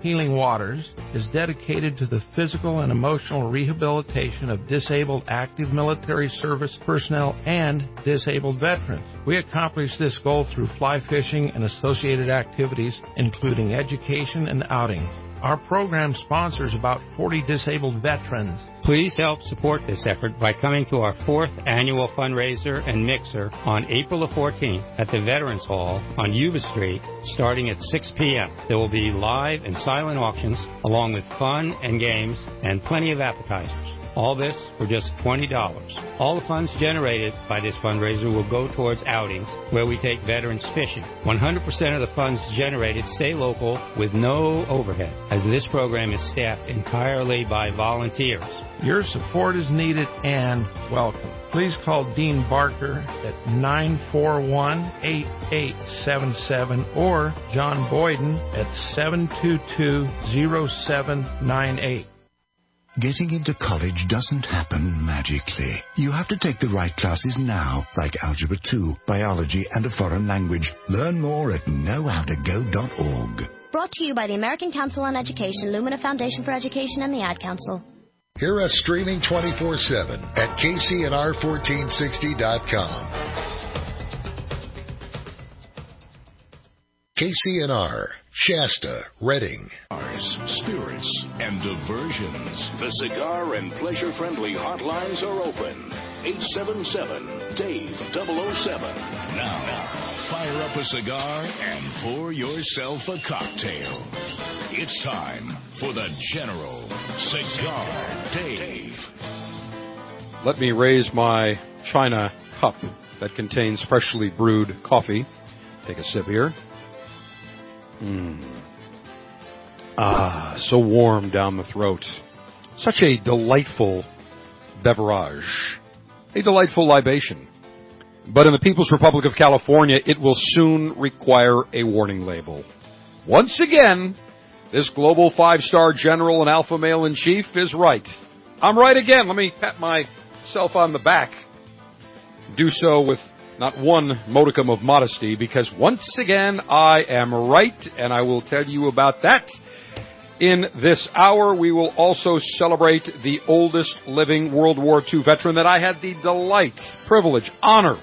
Healing Waters is dedicated to the physical and emotional rehabilitation of disabled active military service personnel and disabled veterans. We accomplish this goal through fly fishing and associated activities, including education and outings. Our program sponsors about 40 disabled veterans. Please help support this effort by coming to our 4th annual fundraiser and mixer on April the 14th at the Veterans Hall on Yuba Street, starting at 6 p.m. There will be live and silent auctions, along with fun and games and plenty of appetizers. All this for just $20. All the funds generated by this fundraiser will go towards outings where we take veterans fishing. 100% of the funds generated stay local with no overhead, as this program is staffed entirely by volunteers. Your support is needed and welcome. Please call Dean Barker at 941-8877 or John Boyden at 722-0798. Getting into college doesn't happen magically. You have to take the right classes now, like Algebra 2, Biology, and a foreign language. Learn more at knowhowtogo.org. Brought to you by the American Council on Education, Lumina Foundation for Education, and the Ad Council. Hear us streaming 24/7 at KCNR1460.com. KCNR, Shasta, Redding. Spirits, and diversions. The cigar and pleasure-friendly hotlines are open. 877-DAVE-007. Now, fire up a cigar and pour yourself a cocktail. It's time for the General Cigar Dave. Let me raise my china cup that contains freshly brewed coffee. Take a sip here. So warm down the throat. Such a delightful beverage. A delightful libation. But in the People's Republic of California, it will soon require a warning label. Once again, this global 5-star general and alpha male in chief is right. I'm right again. Let me pat myself on the back. Do so with not one modicum of modesty, because once again I am right, and I will tell you about that. In this hour, we will also celebrate the oldest living World War II veteran that I had the delight, privilege, honor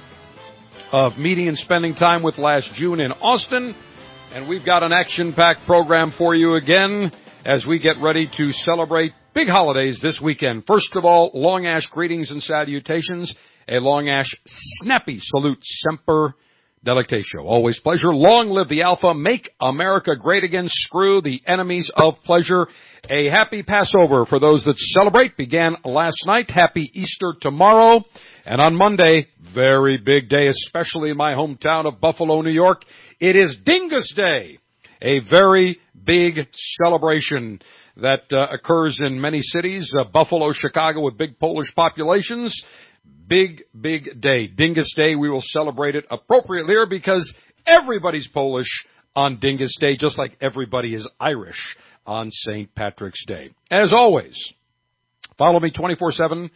of meeting and spending time with last June in Austin. And we've got an action-packed program for you again as we get ready to celebrate big holidays this weekend. First of all, Long Ash greetings and salutations. A Long Ash snappy salute, Semper Delectatio. Always pleasure. Long live the Alpha. Make America great again. Screw the enemies of pleasure. A happy Passover for those that celebrate began last night. Happy Easter tomorrow. And on Monday, very big day, especially in my hometown of Buffalo, New York. It is Dingus Day. A very big celebration that occurs in many cities. Buffalo, Chicago with big Polish populations. Big, big day. Dingus Day, we will celebrate it appropriately here because everybody's Polish on Dingus Day, just like everybody is Irish on St. Patrick's Day. As always, follow me 24/7,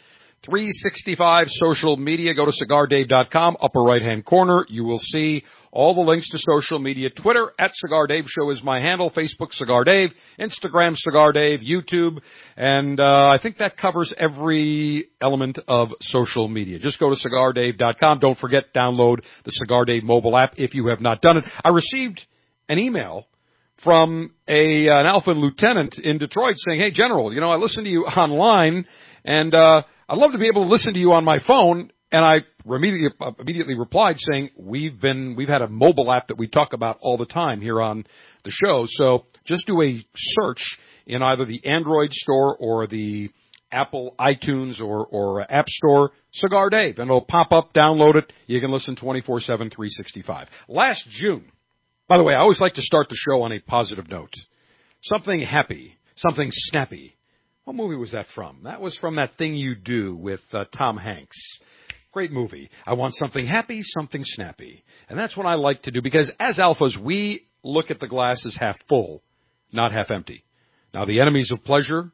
365 social media. Go to CigarDave.com, upper right-hand corner. You will see all the links to social media. Twitter, @Cigar Dave Show is my handle. Facebook, Cigar Dave. Instagram, Cigar Dave. YouTube. And I think that covers every element of social media. Just go to CigarDave.com. Don't forget, download the Cigar Dave mobile app if you have not done it. I received an email from an Alpha lieutenant in Detroit saying, "Hey, General, I listened to you online, and I'd love to be able to listen to you on my phone." And I immediately replied saying, we've had a mobile app that we talk about all the time here on the show. So just do a search in either the Android store or the Apple iTunes or App Store, Cigar Dave, and it'll pop up, download it. You can listen 24/7, 365. Last June, by the way, I always like to start the show on a positive note. Something happy, something snappy. What movie was that from? That was from That Thing You Do with Tom Hanks. Great movie. I want something happy, something snappy. And that's what I like to do because as alphas, we look at the glass as half full, not half empty. Now, the enemies of pleasure,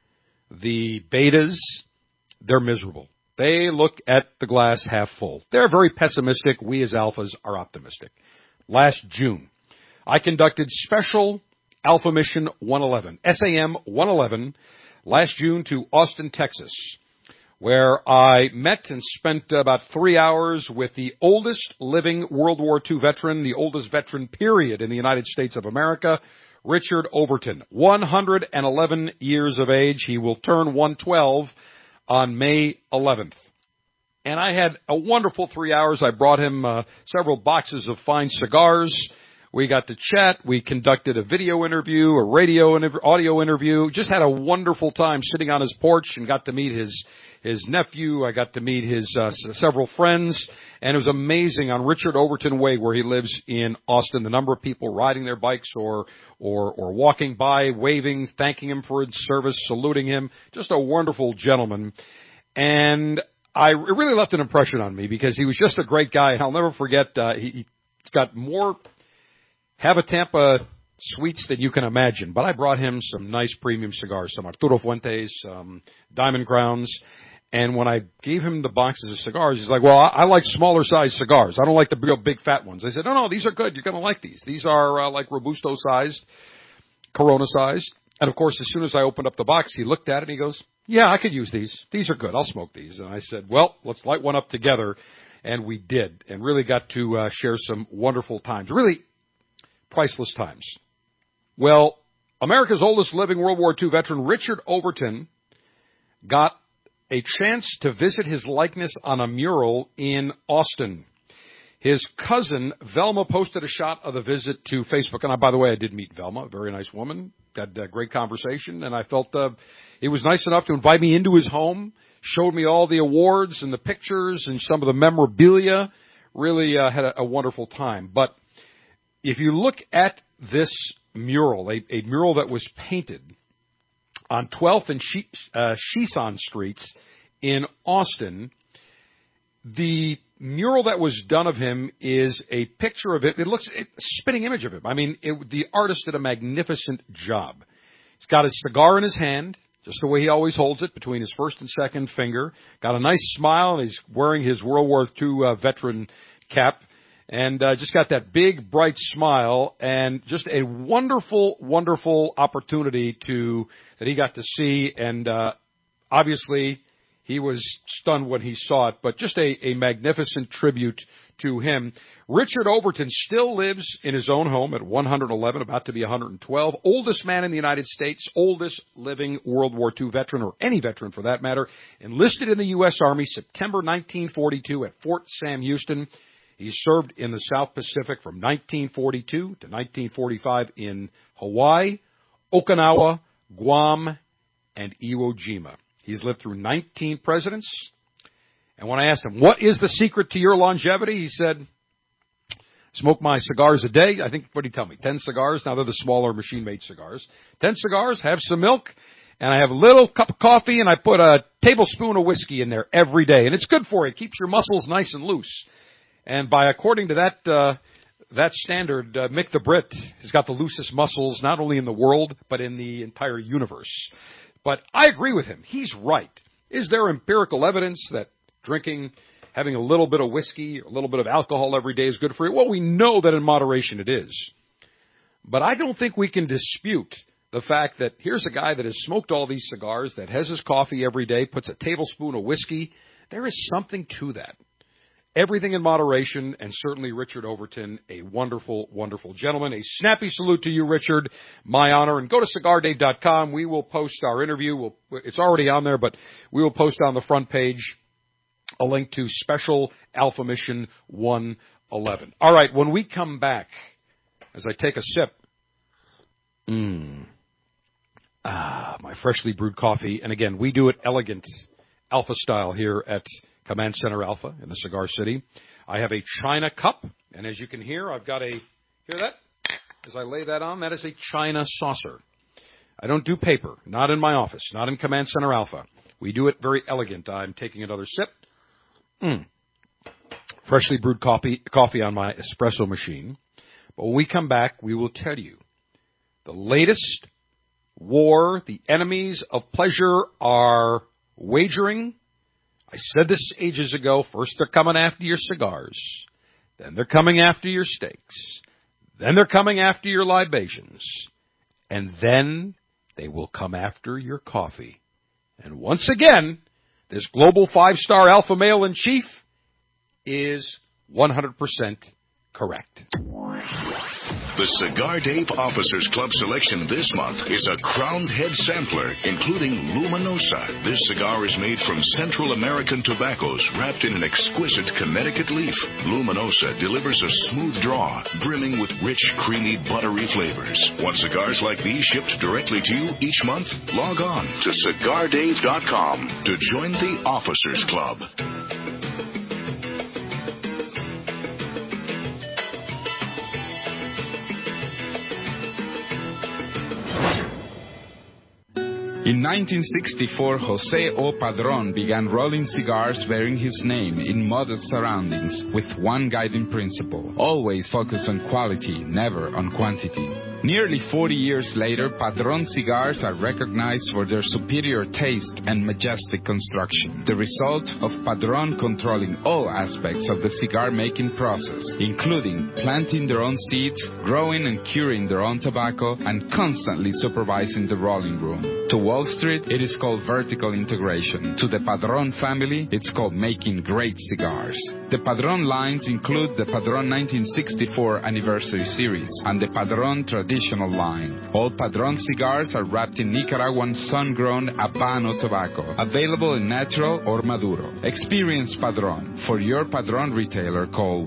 the betas, they're miserable. They look at the glass half full. They're very pessimistic. We as alphas are optimistic. Last June, I conducted special Alpha Mission 111, SAM 111, last June to Austin, Texas, where I met and spent about 3 hours with the oldest living World War II veteran, the oldest veteran, period, in the United States of America, Richard Overton, 111 years of age. He will turn 112 on May 11th. And I had a wonderful 3 hours. I brought him several boxes of fine cigars. We got to chat. We conducted a video interview, a radio and audio interview. Just had a wonderful time sitting on his porch and got to meet his nephew. I got to meet his several friends, and it was amazing on Richard Overton Way, where he lives in Austin. The number of people riding their bikes or walking by, waving, thanking him for his service, saluting him. Just a wonderful gentleman, and it really left an impression on me because he was just a great guy, and I'll never forget. He's got more Tampa sweets than you can imagine, but I brought him some nice premium cigars, some Arturo Fuentes, some Diamond Crowns. And when I gave him the boxes of cigars, he's like, well, I like smaller size cigars. I don't like the real big fat ones. I said, no, these are good. You're going to like these. These are like Robusto sized, Corona sized. And of course, as soon as I opened up the box, he looked at it and he goes, yeah, I could use these. These are good. I'll smoke these. And I said, well, let's light one up together. And we did, and really got to share some wonderful times, really priceless times. Well, America's oldest living World War II veteran, Richard Overton, got a chance to visit his likeness on a mural in Austin. His cousin, Velma, posted a shot of the visit to Facebook. And by the way, I did meet Velma, a very nice woman. Had a great conversation. And I felt he was nice enough to invite me into his home, showed me all the awards and the pictures and some of the memorabilia. Really had a wonderful time. But if you look at this mural, a mural that was painted on 12th and Chison Streets in Austin, the mural that was done of him is a picture of it. It looks a spitting image of him. I mean, the artist did a magnificent job. He's got his cigar in his hand, just the way he always holds it, between his first and second finger. Got a nice smile, and he's wearing his World War II veteran cap. And just got that big, bright smile, and just a wonderful, wonderful opportunity that he got to see. And obviously, he was stunned when he saw it, but just a magnificent tribute to him. Richard Overton still lives in his own home at 111, about to be 112. Oldest man in the United States, oldest living World War II veteran, or any veteran for that matter. Enlisted in the U.S. Army September 1942 at Fort Sam Houston. He served in the South Pacific from 1942 to 1945 in Hawaii, Okinawa, Guam, and Iwo Jima. He's lived through 19 presidents. And when I asked him, what is the secret to your longevity? He said, smoke my cigars a day. I think, what did he tell me? 10 cigars. Now they're the smaller machine-made cigars. 10 cigars, have some milk, and I have a little cup of coffee, and I put a tablespoon of whiskey in there every day. And it's good for you. It keeps your muscles nice and loose. And according to that standard, Mick the Brit has got the loosest muscles not only in the world, but in the entire universe. But I agree with him. He's right. Is there empirical evidence that having a little bit of whiskey, a little bit of alcohol every day is good for you? Well, we know that in moderation it is. But I don't think we can dispute the fact that here's a guy that has smoked all these cigars, that has his coffee every day, puts a tablespoon of whiskey. There is something to that. Everything in moderation, and certainly Richard Overton, a wonderful, wonderful gentleman. A snappy salute to you, Richard. My honor. And go to CigarDave.com. We will post our interview. It's already on there, but we will post on the front page a link to Special Alpha Mission 111. All right, when we come back, as I take a sip, my freshly brewed coffee. And again, we do it elegant, Alpha style here at Command Center Alpha in the Cigar City. I have a China cup, and as you can hear, I've got hear that? As I lay that on, that is a China saucer. I don't do paper, not in my office, not in Command Center Alpha. We do it very elegant. I'm taking another sip. Freshly brewed coffee on my espresso machine. But when we come back, we will tell you the latest war the enemies of pleasure are wagering. I said this ages ago. First they're coming after your cigars. Then they're coming after your steaks. Then they're coming after your libations. and then they will come after your coffee. And once again, this global 5-star alpha male in chief is 100% correct. The Cigar Dave Officers Club selection this month is a crowned head sampler, including Luminosa. This cigar is made from Central American tobaccos, wrapped in an exquisite Connecticut leaf. Luminosa delivers a smooth draw, brimming with rich, creamy, buttery flavors. Want cigars like these shipped directly to you each month? Log on to CigarDave.com to join the Officers Club. In 1964, José O. Padrón began rolling cigars bearing his name in modest surroundings with one guiding principle: always focus on quality, never on quantity. Nearly 40 years later, Padrón cigars are recognized for their superior taste and majestic construction, the result of Padrón controlling all aspects of the cigar-making process, including planting their own seeds, growing and curing their own tobacco, and constantly supervising the rolling room. To Wall Street, it is called vertical integration. To the Padrón family, it's called making great cigars. The Padrón lines include the Padrón 1964 Anniversary Series and the Padrón Traditional line. All Padrón cigars are wrapped in Nicaraguan sun-grown Habano tobacco, available in natural or Maduro. Experience Padrón. For your Padrón retailer, call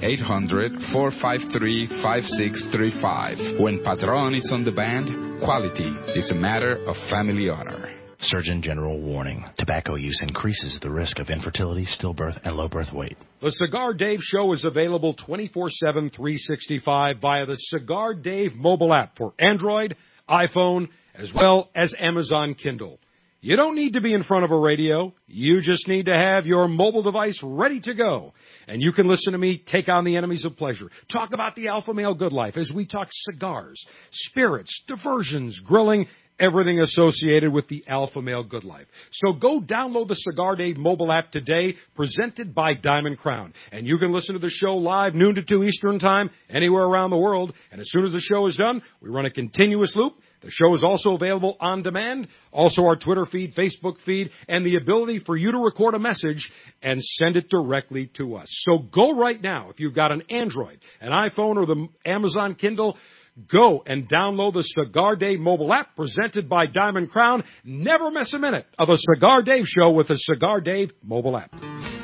1-800-453-5635. When Padrón is on the band, quality is a matter of family honor. Surgeon General warning. Tobacco use increases the risk of infertility, stillbirth, and low birth weight. The Cigar Dave Show is available 24/7, 365 via the Cigar Dave mobile app for Android, iPhone, as well as Amazon Kindle. You don't need to be in front of a radio. You just need to have your mobile device ready to go. And you can listen to me take on the enemies of pleasure, talk about the alpha male good life as we talk cigars, spirits, diversions, grilling, everything associated with the alpha male good life. So go download the Cigar Dave mobile app today, presented by Diamond Crown. And you can listen to the show live noon to 2 Eastern time, anywhere around the world. And as soon as the show is done, we run a continuous loop. The show is also available on demand, also our Twitter feed, Facebook feed, and the ability for you to record a message and send it directly to us. So go right now. If you've got an Android, an iPhone, or the Amazon Kindle, go and download the Cigar Dave mobile app presented by Diamond Crown. Never miss a minute of a Cigar Dave show with the Cigar Dave mobile app.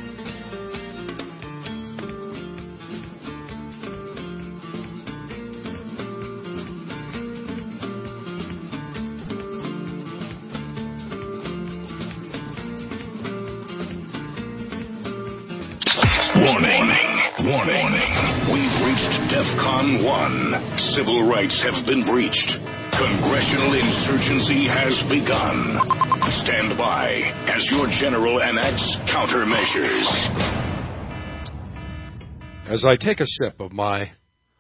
Warning. We've reached DEFCON 1. Civil rights have been breached. Congressional insurgency has begun. Stand by as your general enacts countermeasures. As I take a sip of my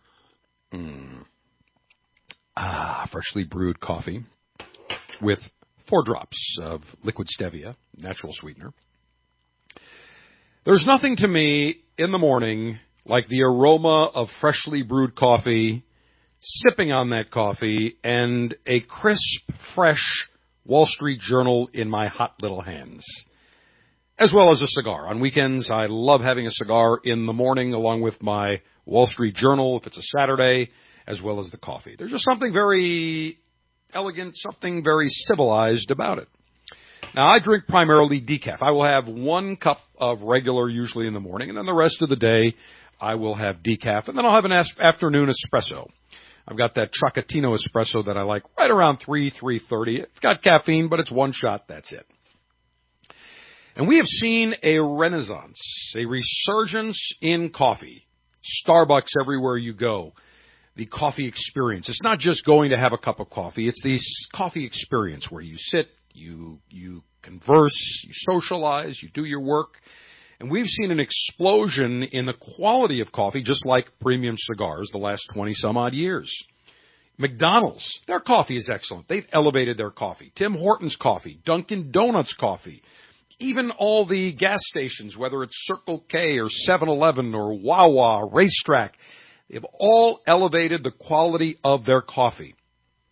freshly brewed coffee with 4 drops of liquid stevia, natural sweetener, there's nothing to me in the morning like the aroma of freshly brewed coffee, sipping on that coffee, and a crisp, fresh Wall Street Journal in my hot little hands, as well as a cigar. On weekends, I love having a cigar in the morning along with my Wall Street Journal if it's a Saturday, as well as the coffee. There's just something very elegant, something very civilized about it. Now, I drink primarily decaf. I will have 1 cup of regular usually in the morning, and then the rest of the day I will have decaf, and then I'll have an afternoon espresso. I've got that Trucatino espresso that I like right around 3:30. It's got caffeine, but it's 1 shot, that's it. And we have seen a renaissance, a resurgence in coffee. Starbucks everywhere you go. The coffee experience. It's not just going to have a cup of coffee. It's the coffee experience where you sit, you converse, you socialize, you do your work. And we've seen an explosion in the quality of coffee, just like premium cigars, the last 20-some-odd years. McDonald's, their coffee is excellent. They've elevated their coffee. Tim Hortons coffee, Dunkin' Donuts coffee, even all the gas stations, whether it's Circle K or 7-Eleven or Wawa, Racetrack, they've all elevated the quality of their coffee.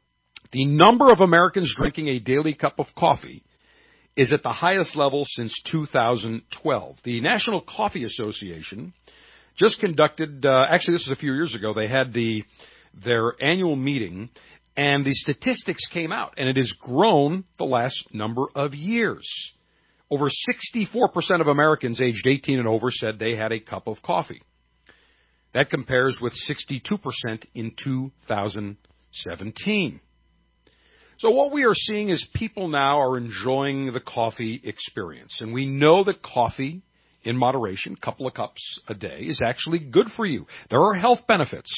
The number of Americans drinking a daily cup of coffee is at the highest level since 2012. The National Coffee Association just conducted, actually this was a few years ago, they had their annual meeting, and the statistics came out, and it has grown the last number of years. Over 64% of Americans aged 18 and over said they had a cup of coffee. That compares with 62% in 2017. So what we are seeing is people now are enjoying the coffee experience. And we know that coffee, in moderation, a couple of cups a day, is actually good for you. There are health benefits.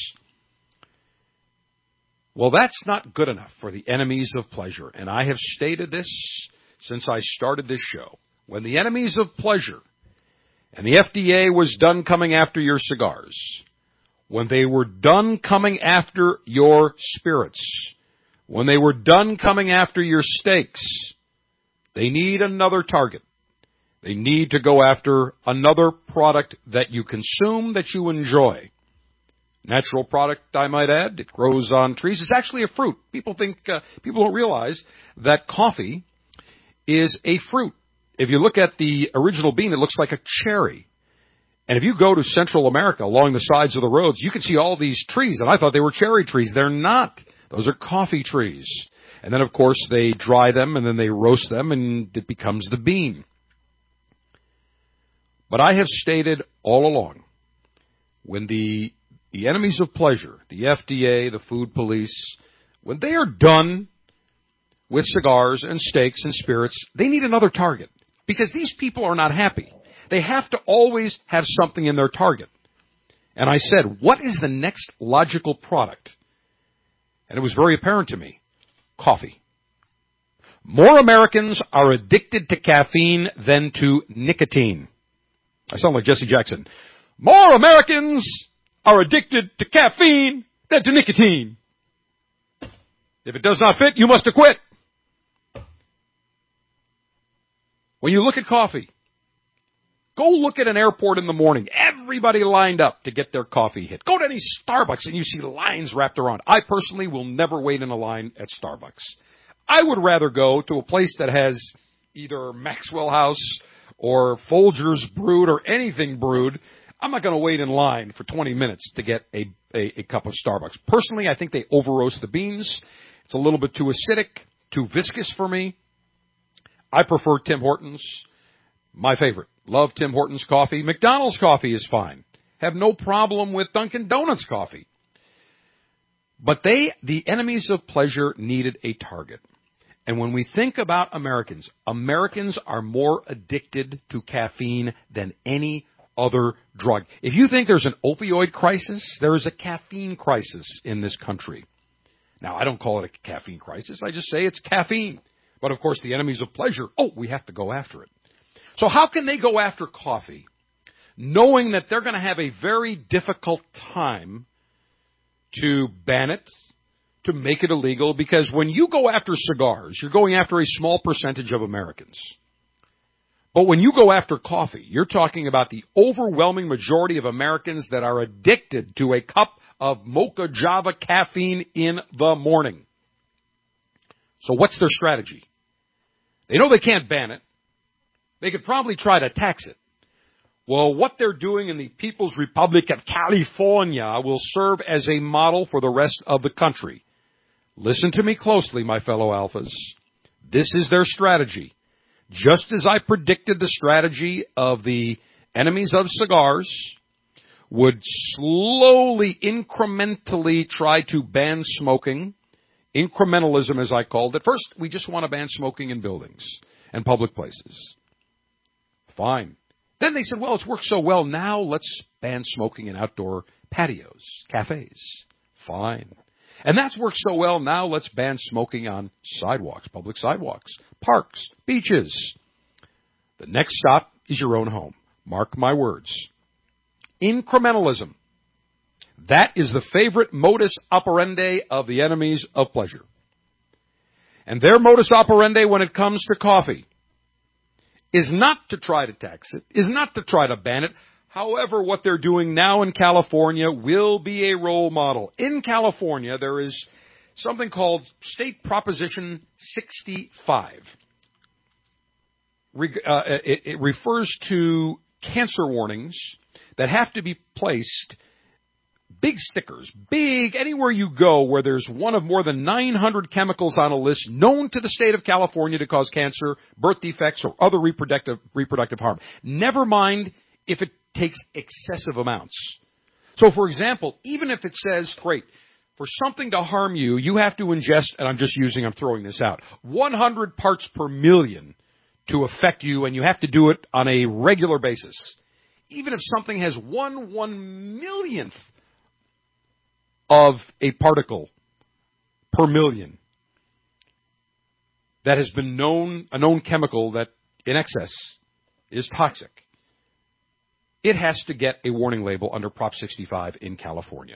Well, that's not good enough for the enemies of pleasure. And I have stated this since I started this show. When the enemies of pleasure and the FDA was done coming after your cigars, when they were done coming after your spirits, when they were done coming after your steaks, they need another target. They need to go after another product that you consume, that you enjoy. Natural product, I might add. It grows on trees. It's actually a fruit. People don't realize that coffee is a fruit. If you look at the original bean, it looks like a cherry. And if you go to Central America along the sides of the roads, you can see all these trees. And I thought they were cherry trees. They're not. Those are coffee trees. And then, of course, they dry them and then they roast them and it becomes the bean. But I have stated all along, when the enemies of pleasure, the FDA, the food police, when they are done with cigars and steaks and spirits, they need another target. Because these people are not happy. They have to always have something in their target. And I said, what is the next logical product? And it was very apparent to me. Coffee. More Americans are addicted to caffeine than to nicotine. I sound like Jesse Jackson. More Americans are addicted to caffeine than to nicotine. If it does not fit, you must acquit. When you look at coffee, go look at an airport in the morning. Everybody lined up to get their coffee hit. Go to any Starbucks and you see lines wrapped around. I personally will never wait in a line at Starbucks. I would rather go to a place that has either Maxwell House or Folgers brewed or anything brewed. I'm not going to wait in line for 20 minutes to get a cup of Starbucks. Personally, I think they over-roast the beans. It's a little bit too acidic, too viscous for me. I prefer Tim Hortons. My favorite. Love Tim Hortons coffee. McDonald's coffee is fine. Have no problem with Dunkin' Donuts coffee. But the enemies of pleasure, needed a target. And when we think about Americans are more addicted to caffeine than any other drug. If you think there's an opioid crisis, there is a caffeine crisis in this country. Now, I don't call it a caffeine crisis. I just say it's caffeine. But, of course, the enemies of pleasure, we have to go after it. So how can they go after coffee, knowing that they're going to have a very difficult time to ban it, to make it illegal? Because when you go after cigars, you're going after a small percentage of Americans. But when you go after coffee, you're talking about the overwhelming majority of Americans that are addicted to a cup of Mocha Java caffeine in the morning. So what's their strategy? They know they can't ban it. They could probably try to tax it. Well, what they're doing in the People's Republic of California will serve as a model for the rest of the country. Listen to me closely, my fellow alphas. This is their strategy. Just as I predicted the strategy of the enemies of cigars would slowly, incrementally try to ban smoking, incrementalism as I called it. First, we just want to ban smoking in buildings and public places. Fine. Then they said, well, it's worked so well, now let's ban smoking in outdoor patios, cafes. Fine. And that's worked so well, now let's ban smoking on sidewalks, public sidewalks, parks, beaches. The next stop is your own home. Mark my words. Incrementalism. That is the favorite modus operandi of the enemies of pleasure. And their modus operandi when it comes to coffee is not to try to tax it, is not to try to ban it. However, what they're doing now in California will be a role model. In California, there is something called State Proposition 65. It refers to cancer warnings that have to be placed, big stickers, big, anywhere you go where there's one of more than 900 chemicals on a list known to the state of California to cause cancer, birth defects, or other reproductive harm. Never mind if it takes excessive amounts. So, for example, even if it says, great, for something to harm you, you have to ingest, and I'm throwing this out, 100 parts per million to affect you, and you have to do it on a regular basis. Even if something has 1/1,000,000th of a particle per million that has been a known chemical that in excess is toxic, it has to get a warning label under Prop 65 in California.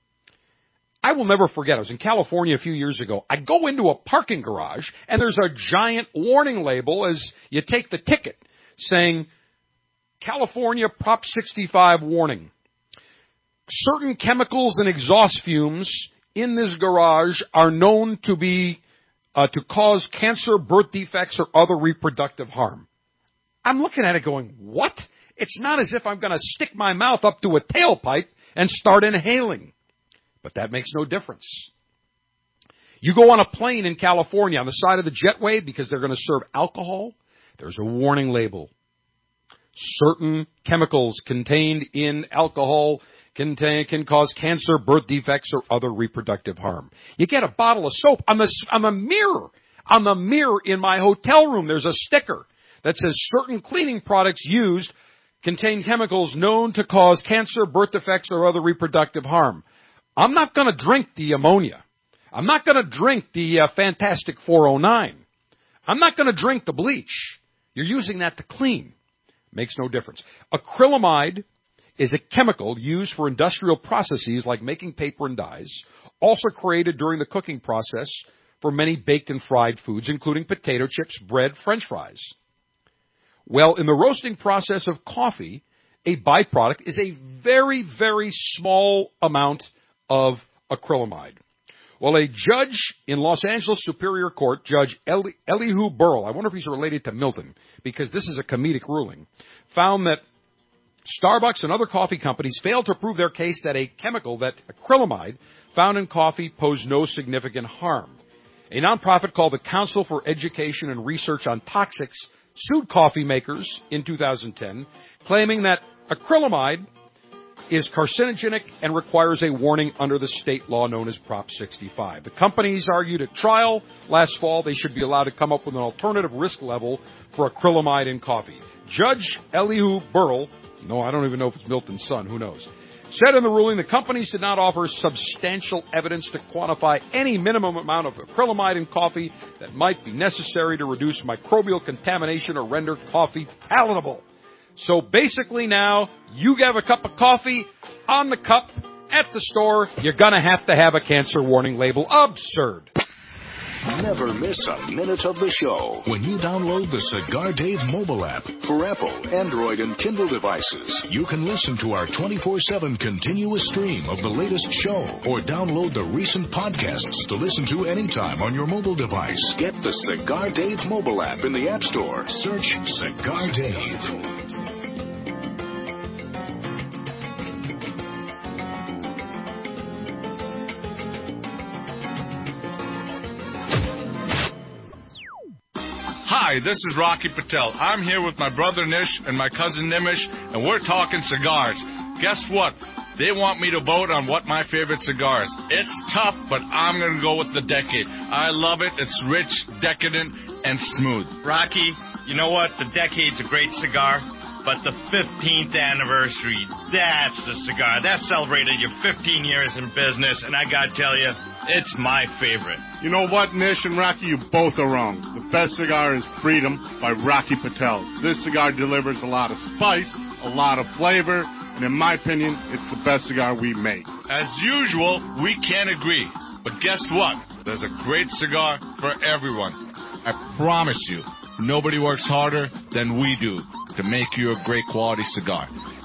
I will never forget, I was in California a few years ago. I go into a parking garage, and there's a giant warning label as you take the ticket saying, California Prop 65 warning. Certain chemicals and exhaust fumes in this garage are known to be to cause cancer, birth defects, or other reproductive harm. I'm looking at it going, what? It's not as if I'm going to stick my mouth up to a tailpipe and start inhaling. But that makes no difference. You go on a plane in California on the side of the jetway because they're going to serve alcohol. There's a warning label. Certain chemicals contained in alcohol can cause cancer, birth defects, or other reproductive harm. You get a bottle of soap. On the mirror in my hotel room, there's a sticker that says certain cleaning products used contain chemicals known to cause cancer, birth defects, or other reproductive harm. I'm not going to drink the ammonia. I'm not going to drink the Fantastic 409. I'm not going to drink the bleach. You're using that to clean. Makes no difference. Acrylamide is a chemical used for industrial processes like making paper and dyes, also created during the cooking process for many baked and fried foods, including potato chips, bread, French fries. Well, in the roasting process of coffee, a byproduct is a very, very small amount of acrylamide. Well, a judge in Los Angeles Superior Court, Judge Elihu Burrell, I wonder if he's related to Milton, because this is a comedic ruling, found that Starbucks and other coffee companies failed to prove their case that a chemical, that acrylamide, found in coffee posed no significant harm. A nonprofit called the Council for Education and Research on Toxics sued coffee makers in 2010, claiming that acrylamide is carcinogenic and requires a warning under the state law known as Prop 65. The companies argued at trial last fall they should be allowed to come up with an alternative risk level for acrylamide in coffee. Judge Elihu Burrell, no, I don't even know if it's Milton's son, who knows, said in the ruling the companies did not offer substantial evidence to quantify any minimum amount of acrylamide in coffee that might be necessary to reduce microbial contamination or render coffee palatable. So basically now, you have a cup of coffee on the cup at the store, you're going to have a cancer warning label. Absurd. Never miss a minute of the show when you download the Cigar Dave mobile app for Apple, Android, and Kindle devices. You can listen to our 24/7 continuous stream of the latest show or download the recent podcasts to listen to anytime on your mobile device. Get the Cigar Dave mobile app in the App Store. Search Cigar Dave. Hi, this is Rocky Patel. I'm here with my brother Nish and my cousin Nimish, and we're talking cigars. Guess what? They want me to vote on what my favorite cigar is. It's tough, but I'm going to go with the Decade. I love it. It's rich, decadent, and smooth. Rocky, you know what? The Decade's a great cigar, but the 15th anniversary, that's the cigar. That celebrated your 15 years in business, and I got to tell you, it's my favorite. You know what, Nish and Rocky, you both are wrong. The best cigar is Freedom by Rocky Patel. This cigar delivers a lot of spice, a lot of flavor, and in my opinion, it's the best cigar we make. As usual, we can't agree. But guess what? There's a great cigar for everyone. I promise you, nobody works harder than we do to make you a great quality cigar.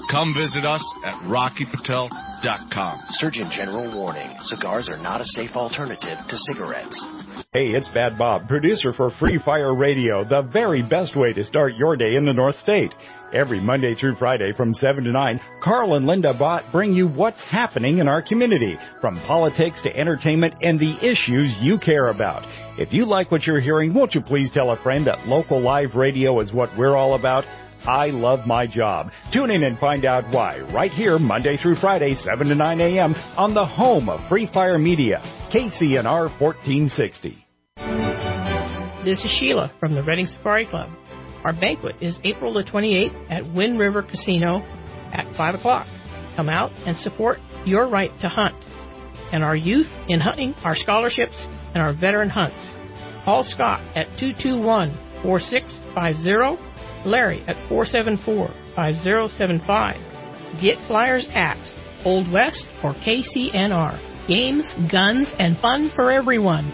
Come visit us at RockyPatel.com. Surgeon General warning, cigars are not a safe alternative to cigarettes. Hey, it's Bad Bob, producer for Free Fire Radio, the very best way to start your day in the North State. Every Monday through Friday from 7 to 9, Carl and Linda Bott bring you what's happening in our community, from politics to entertainment and the issues you care about. If you like what you're hearing, won't you please tell a friend that local live radio is what we're all about? I love my job. Tune in and find out why right here Monday through Friday, 7 to 9 a.m. on the home of Free Fire Media, KCNR 1460. This is Sheila from the Reading Safari Club. Our banquet is April the 28th at Wind River Casino at 5 o'clock. Come out and support your right to hunt. And our youth in hunting, our scholarships, and our veteran hunts. Call Scott at 221-4650, Larry at 474-5075. Get flyers at Old West or KCNR. Games, guns, and fun for everyone.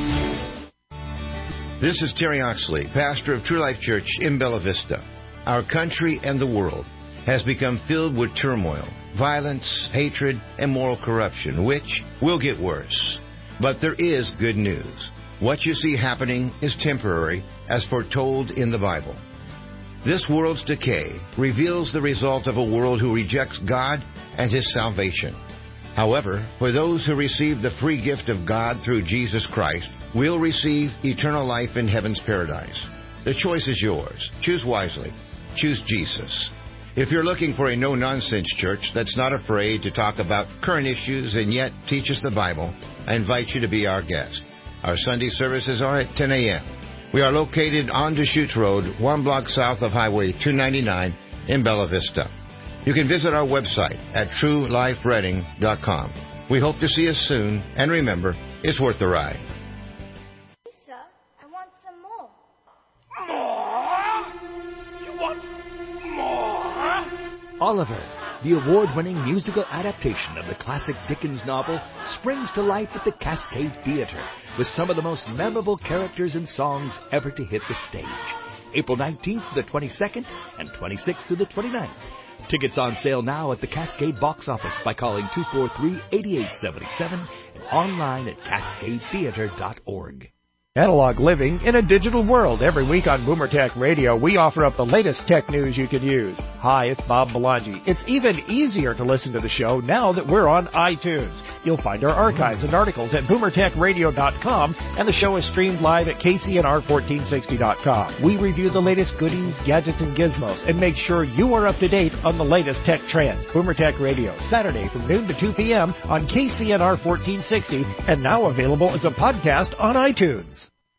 This is Terry Oxley, pastor of True Life Church in Bella Vista. Our country and the world has become filled with turmoil, violence, hatred, and moral corruption, which will get worse. But there is good news. What you see happening is temporary, as foretold in the Bible. This world's decay reveals the result of a world who rejects God and His salvation. However, for those who receive the free gift of God through Jesus Christ, will receive eternal life in heaven's paradise. The choice is yours. Choose wisely. Choose Jesus. If you're looking for a no-nonsense church that's not afraid to talk about current issues and yet teaches the Bible, I invite you to be our guest. Our Sunday services are at 10 a.m. We are located on Deschutes Road, 1 block south of Highway 299 in Bella Vista. You can visit our website at truelifereading.com. We hope to see you soon, and remember, it's worth the ride. I want some more. More? You want more? Oliver, the award-winning musical adaptation of the classic Dickens novel, springs to life at the Cascade Theatre with some of the most memorable characters and songs ever to hit the stage. April 19th to the 22nd and 26th to the 29th. Tickets on sale now at the Cascade box office by calling 243-8877 and online at cascadetheater.org. Analog living in a digital world. Every week on Boomer Tech Radio, we offer up the latest tech news you can use. Hi, it's Bob Belangi. It's even easier to listen to the show now that we're on iTunes. You'll find our archives and articles at boomertechradio.com, and the show is streamed live at kcnr1460.com. We review the latest goodies, gadgets, and gizmos, and make sure you are up to date on the latest tech trends. Boomer Tech Radio, Saturday from noon to 2 p.m. on KCNR 1460, and now available as a podcast on iTunes.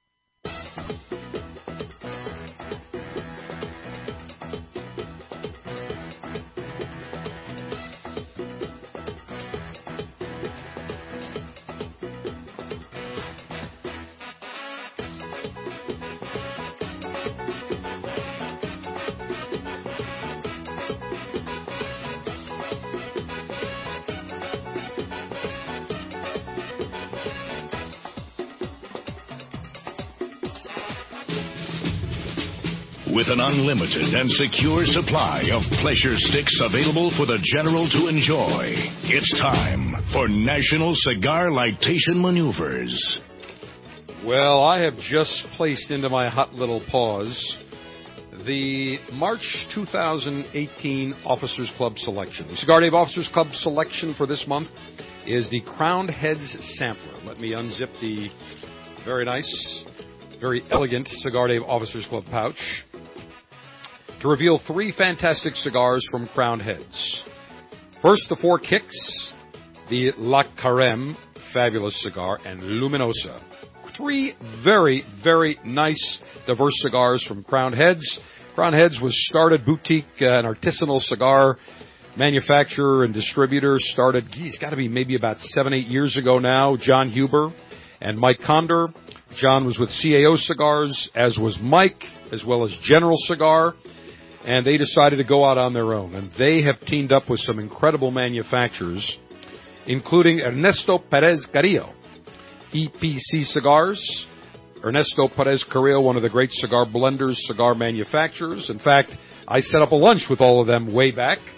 With an unlimited and secure supply of pleasure sticks available for the general to enjoy, it's time for National Cigar Lightation Maneuvers. Well, I have just placed into my hot little paws the March 2018 Officers Club selection. The Cigar Dave Officers Club selection for this month is the Crowned Heads Sampler. Let me unzip the very nice, very elegant Cigar Dave Officers Club pouch to reveal three fantastic cigars from Crowned Heads. First, the Four Kicks, the La Carême, fabulous cigar, and Luminosa. Three very, very nice, diverse cigars from Crowned Heads. Crowned Heads was started boutique, an artisanal cigar manufacturer and distributor. Started, it's got to be maybe about 7-8 years ago now. John Huber and Mike Condor. John was with CAO Cigars, as was Mike, as well as General Cigar. And they decided to go out on their own. And they have teamed up with some incredible manufacturers, including Ernesto Perez Carrillo, EPC Cigars. Ernesto Perez Carrillo, one of the great cigar blenders, cigar manufacturers. In fact, I set up a lunch with all of them way back.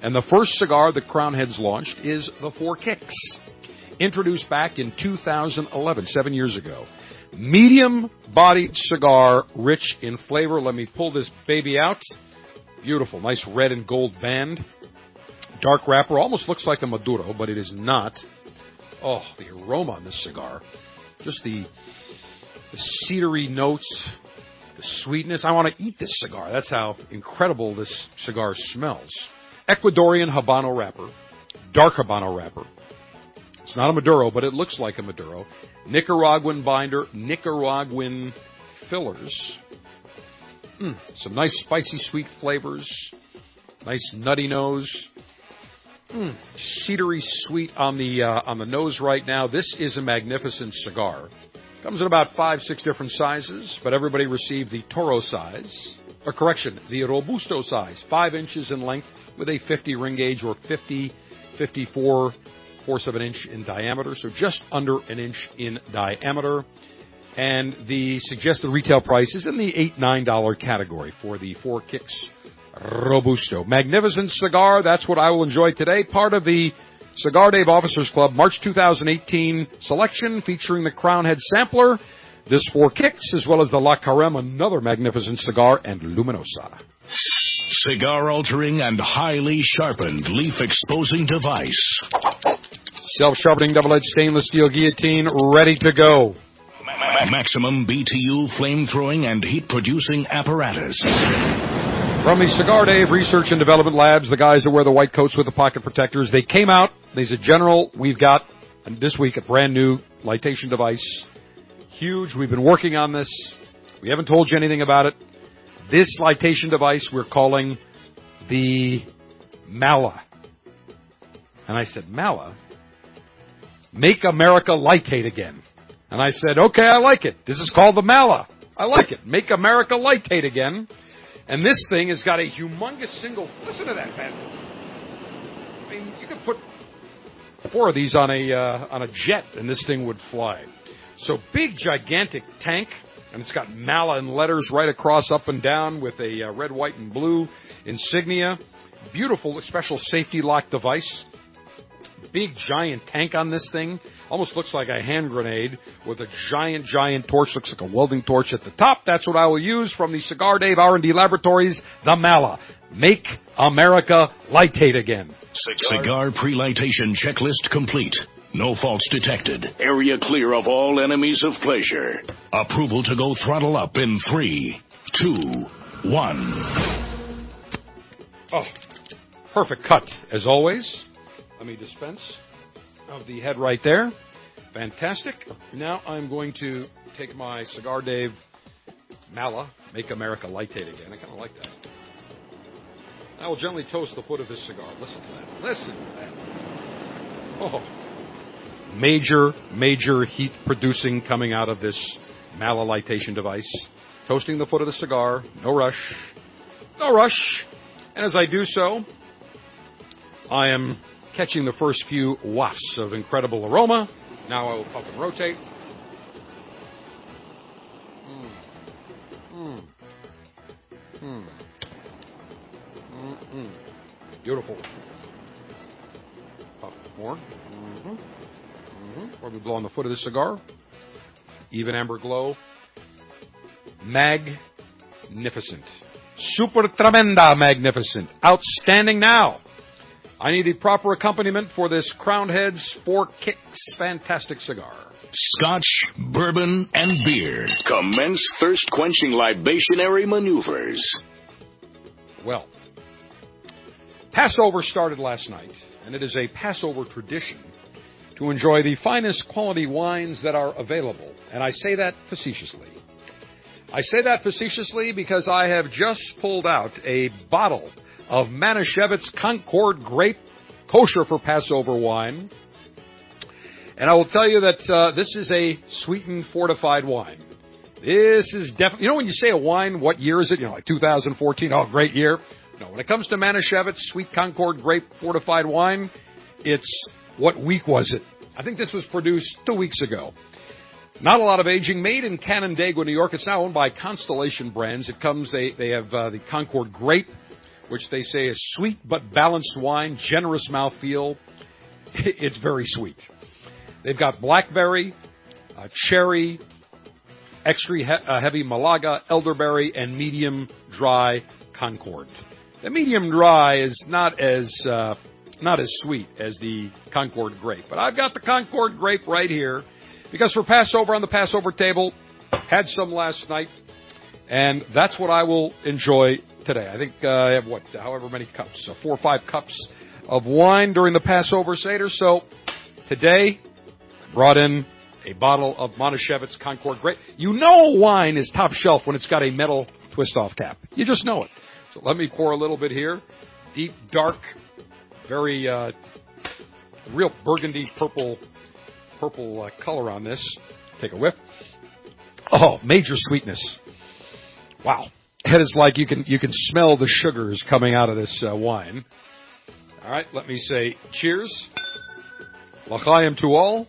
And the first cigar that Crown Heads launched is the Four Kicks, introduced back in 2011, 7 years ago. Medium-bodied cigar, rich in flavor. Let me pull this baby out. Beautiful, nice red and gold band. Dark wrapper, almost looks like a Maduro, but it is not. Oh, the aroma on this cigar. Just the cedary notes, the sweetness. I want to eat this cigar. That's how incredible this cigar smells. Ecuadorian Habano wrapper, dark Habano wrapper. It's not a Maduro, but it looks like a Maduro. Nicaraguan binder, Nicaraguan fillers. Some nice spicy sweet flavors. Nice nutty nose. Cedary sweet on the nose right now. This is a magnificent cigar. Comes in about 5-6 different sizes, but everybody received the Toro size. Or correction, the Robusto size. 5 inches in length with a 50 ring gauge or 54 fourths of an inch in diameter. So just under an inch in diameter. And the suggested retail price is in the $8-9 category for the Four Kicks Robusto. Magnificent cigar. That's what I will enjoy today. Part of the Cigar Dave Officers Club March 2018 selection featuring the Crown Head Sampler, this Four Kicks, as well as the La Carême, another magnificent cigar, and Luminosa. Cigar-altering and highly sharpened leaf-exposing device. Self-sharpening double-edged stainless steel guillotine ready to go. Maximum BTU flame-throwing and heat-producing apparatus. From the Cigar Dave Research and Development Labs, the guys that wear the white coats with the pocket protectors, they came out. They said, General, we've got this week a brand new lightation device. Huge. We've been working on this. We haven't told you anything about it. This lightation device we're calling the Mala. And I said, Mala? Make America lightate again. And I said, okay, I like it. This is called the Mala. I like it. Make America lightate again. And this thing has got a humongous single... Listen to that, man. I mean, you could put 4 of these on a jet, and this thing would fly. So big, gigantic tank, and it's got Mala in letters right across, up and down, with a red, white, and blue insignia. Beautiful, special safety lock device. Big, giant tank on this thing. Almost looks like a hand grenade with a giant, giant torch. Looks like a welding torch at the top. That's what I will use from the Cigar Dave R&D Laboratories, the Mala. Make America lightate again. Cigar pre-lightation checklist complete. No faults detected. Area clear of all enemies of pleasure. Approval to go throttle up in 3, 2, 1. Oh, perfect cut, as always. Let me dispense of the head right there. Fantastic. Now I'm going to take my Cigar Dave Mala, Make America Lightate again. I kind of like that. I will gently toast the foot of this cigar. Listen to that. Listen to that. Oh. Major heat producing coming out of this Mala lightation device. Toasting the foot of the cigar. No rush. No rush. And as I do so, I am catching the first few wafts of incredible aroma. Now I will puff and rotate. Beautiful. Puff more. Or we blow on the foot of the cigar. Even amber glow. Magnificent. Super tremenda magnificent. Outstanding now. I need the proper accompaniment for this Crown Heads Four Kicks fantastic cigar. Scotch, bourbon, and beer. Commence thirst-quenching libationary maneuvers. Well, Passover started last night, and it is a Passover tradition to enjoy the finest quality wines that are available. And I say that facetiously. I say that facetiously because I have just pulled out a bottle of Manischewitz Concord Grape Kosher for Passover wine. And I will tell you that this is a sweetened, fortified wine. This is definitely... You know when you say a wine, what year is it? You know, like 2014, oh, great year. No, when it comes to Manischewitz Sweet Concord Grape Fortified Wine, it's what week was it? I think this was produced 2 weeks ago. Not a lot of aging. Made in Canandaigua, New York. It's now owned by Constellation Brands. It comes, they have the Concord Grape, which they say is sweet but balanced wine, generous mouthfeel. It's very sweet. They've got blackberry, cherry, extra heavy Malaga, elderberry, and medium dry Concord. The medium dry is not as sweet as the Concord grape, but I've got the Concord grape right here because for Passover on the Passover table, had some last night, and that's what I will enjoy today. I think I have however many cups, 4 or 5 cups of wine during the Passover Seder. So today, brought in a bottle of Manischewitz Concord Grape. You know wine is top shelf when it's got a metal twist-off cap. You just know it. So let me pour a little bit here. Deep, dark, very real burgundy purple color on this. Take a whiff. Oh, major sweetness. Wow. It is like you can smell the sugars coming out of this wine. All right, let me say cheers. L'chaim to all.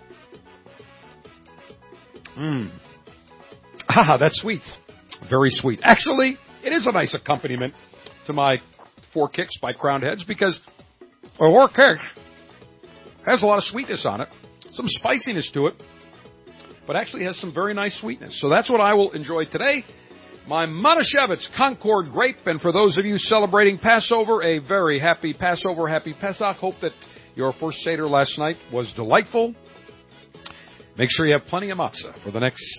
That's sweet. Very sweet. Actually, it is a nice accompaniment to my 4 Kicks by Crowned Heads because a 4 Kicks has a lot of sweetness on it, some spiciness to it, but actually has some very nice sweetness. So that's what I will enjoy today. My Manischewitz Concord Grape, and for those of you celebrating Passover, a very happy Passover, happy Pesach. Hope that your first Seder last night was delightful. Make sure you have plenty of matzah for the next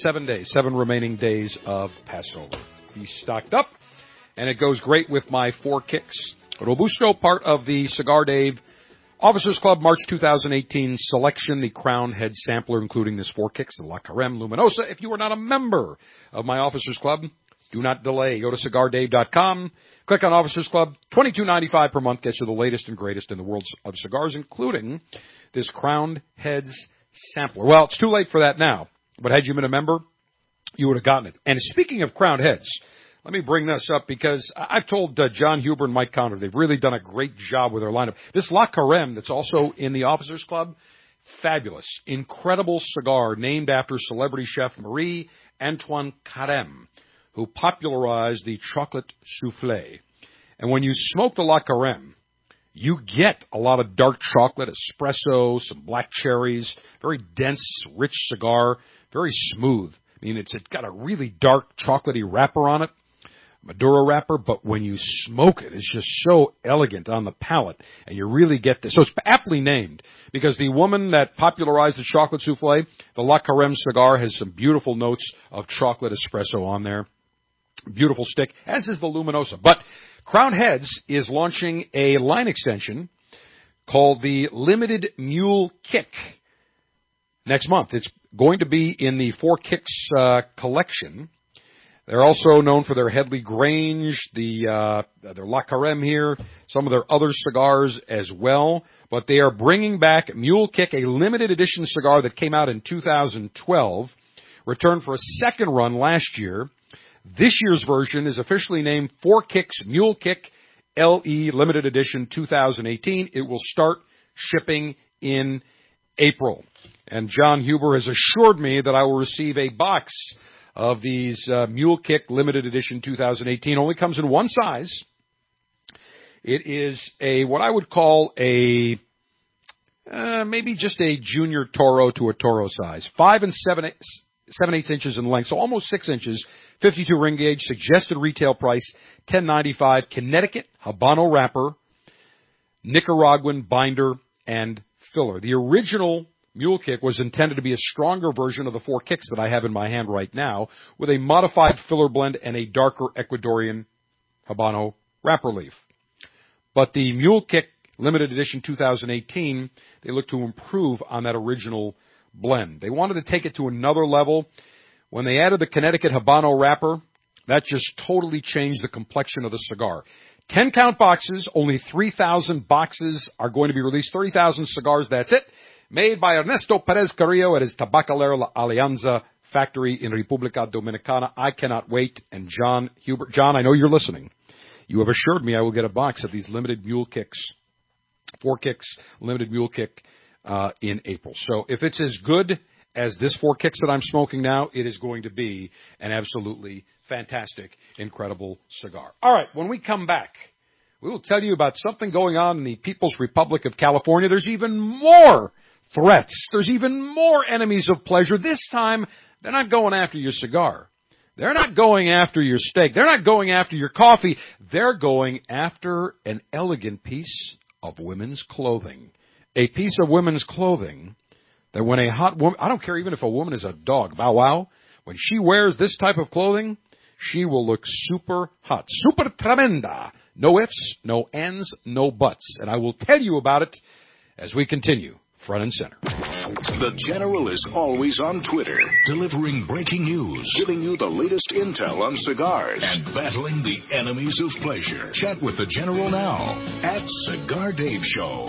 7 remaining days of Passover. Be stocked up, and it goes great with my 4 Kicks. Robusto, part of the Cigar Dave Officers Club March 2018 selection, the Crown Head Sampler, including this 4 Kicks, the La Carême Luminosa. If you are not a member of my Officers Club, do not delay. Go to CigarDave.com, click on Officers Club. $22.95 per month gets you the latest and greatest in the world of cigars, including this Crown Heads Sampler. Well, it's too late for that now, but had you been a member, you would have gotten it. And speaking of Crown Heads, let me bring this up because I've told John Huber and Mike Conner, they've really done a great job with their lineup. This La Carême that's also in the Officers Club, fabulous, incredible cigar named after celebrity chef Marie Antoine Carême, who popularized the chocolate soufflé. And when you smoke the La Carême, you get a lot of dark chocolate, espresso, some black cherries, very dense, rich cigar, very smooth. I mean, it's got a really dark chocolatey wrapper on it, Maduro wrapper, but when you smoke it, it's just so elegant on the palate, and you really get this. So it's aptly named, because the woman that popularized the chocolate soufflé, the La Carême cigar, has some beautiful notes of chocolate espresso on there. Beautiful stick, as is the Luminosa. But Crown Heads is launching a line extension called the Limited Mule Kick next month. It's going to be in the 4 Kicks collection. They're also known for their Headley Grange, their La Carême here, some of their other cigars as well. But they are bringing back Mule Kick, a limited edition cigar that came out in 2012, returned for a second run last year. This year's version is officially named 4 Kicks Mule Kick LE Limited Edition 2018. It will start shipping in April. And John Huber has assured me that I will receive a box of these Mule Kick Limited Edition 2018. Only comes in one size. It is what I would call maybe just a junior Toro to a Toro size. 5 7/8 inches in length, so almost 6 inches. 52 ring gauge. Suggested retail price $10.95. Connecticut Habano wrapper, Nicaraguan binder and filler. The original Mule Kick was intended to be a stronger version of the 4 Kicks that I have in my hand right now, with a modified filler blend and a darker Ecuadorian Habano wrapper leaf. But the Mule Kick Limited Edition 2018, they look to improve on that original blend. They wanted to take it to another level. When they added the Connecticut Habano wrapper, that just totally changed the complexion of the cigar. 10-count boxes, only 3,000 boxes are going to be released. 30,000 cigars, that's it. Made by Ernesto Perez Carrillo at his Tabacalera La Alianza factory in República Dominicana. I cannot wait. And John Huber, John, I know you're listening. You have assured me I will get a box of these limited Mule Kicks, 4 Kicks, limited Mule Kick in April. So if it's as good as this 4 Kicks that I'm smoking now, it is going to be an absolutely fantastic, incredible cigar. All right, when we come back, We will tell you about something going on in the People's Republic of California. There's even more threats. There's even more enemies of pleasure. This time, they're not going after your cigar. They're not going after your steak. They're not going after your coffee. They're going after an elegant piece of women's clothing. A piece of women's clothing that when a hot woman, I don't care even if a woman is a dog, bow wow, when she wears this type of clothing, she will look super hot, super tremenda. No ifs, no ands, no buts. And I will tell you about it as we continue, front and center. The General is always on Twitter, delivering breaking news, giving you the latest intel on cigars, and battling the enemies of pleasure. Chat with the General now at Cigar Dave Show.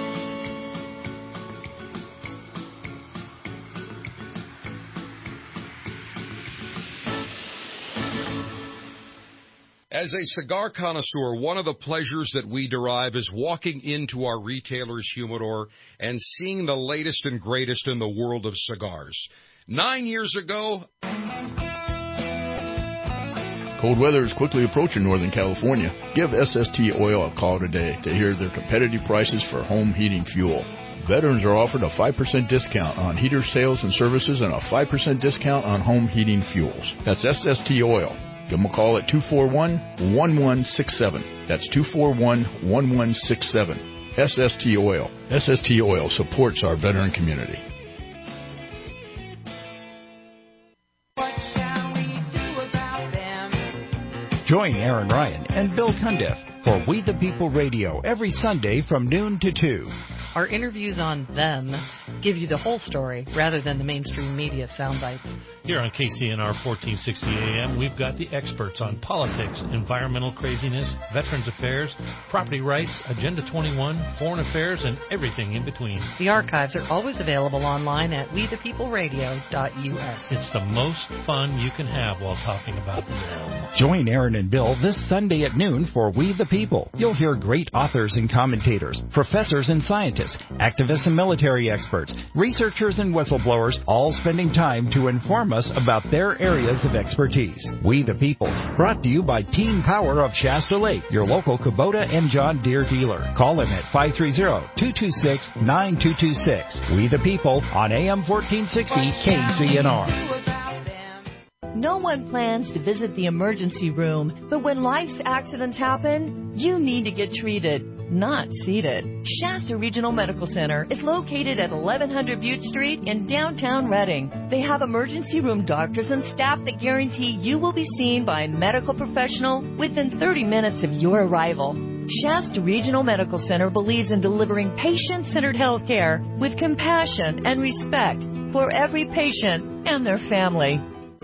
As a cigar connoisseur, one of the pleasures that we derive is walking into our retailer's humidor and seeing the latest and greatest in the world of cigars. 9 years ago... Cold weather is quickly approaching Northern California. Give SST Oil a call today to hear their competitive prices for home heating fuel. Veterans are offered a 5% discount on heater sales and services and a 5% discount on home heating fuels. That's SST Oil. Give them a call at 241-1167. That's 241-1167. SST Oil. SST Oil supports our veteran community. Join Aaron Ryan and Bill Cundiff for We the People Radio every Sunday from noon to 2. Our interviews on them give you the whole story rather than the mainstream media sound bites. Here on KCNR 1460 AM, we've got the experts on politics, environmental craziness, veterans affairs, property rights, Agenda 21, foreign affairs, and everything in between. The archives are always available online at wethepeopleradio.us. It's the most fun you can have while talking about them. Join Aaron and Bill this Sunday at noon for We the People. You'll hear great authors and commentators, professors and scientists, activists and military experts, researchers and whistleblowers, all spending time to inform us about their areas of expertise. We the People, brought to you by Team Power of Shasta Lake, your local Kubota and John Deere dealer. Call them at 530-226-9226. We the People on AM 1460 KCNR. No one plans to visit the emergency room, but when life's accidents happen, you need to get treated, not seated. Shasta Regional Medical Center is located at 1100 Butte Street in downtown Redding. They have emergency room doctors and staff that guarantee you will be seen by a medical professional within 30 minutes of your arrival. Shasta Regional Medical Center believes in delivering patient-centered health care with compassion and respect for every patient and their family.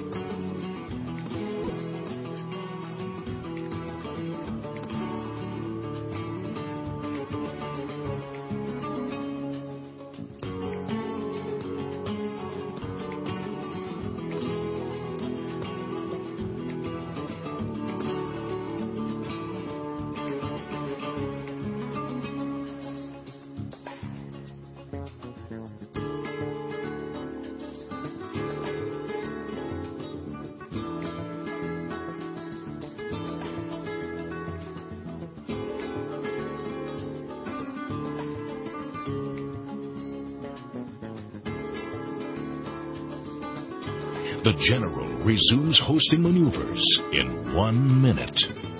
The General resumes hosting maneuvers in 1 minute.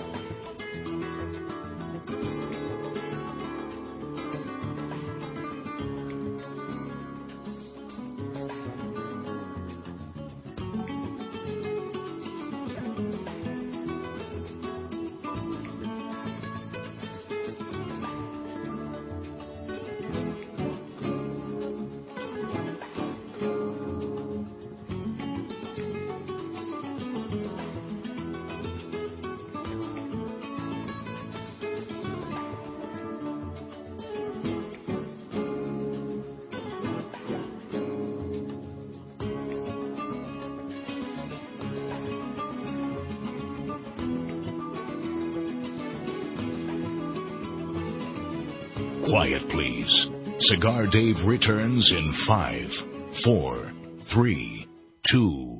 Quiet, please. Cigar Dave returns in 5, 4, 3, 2.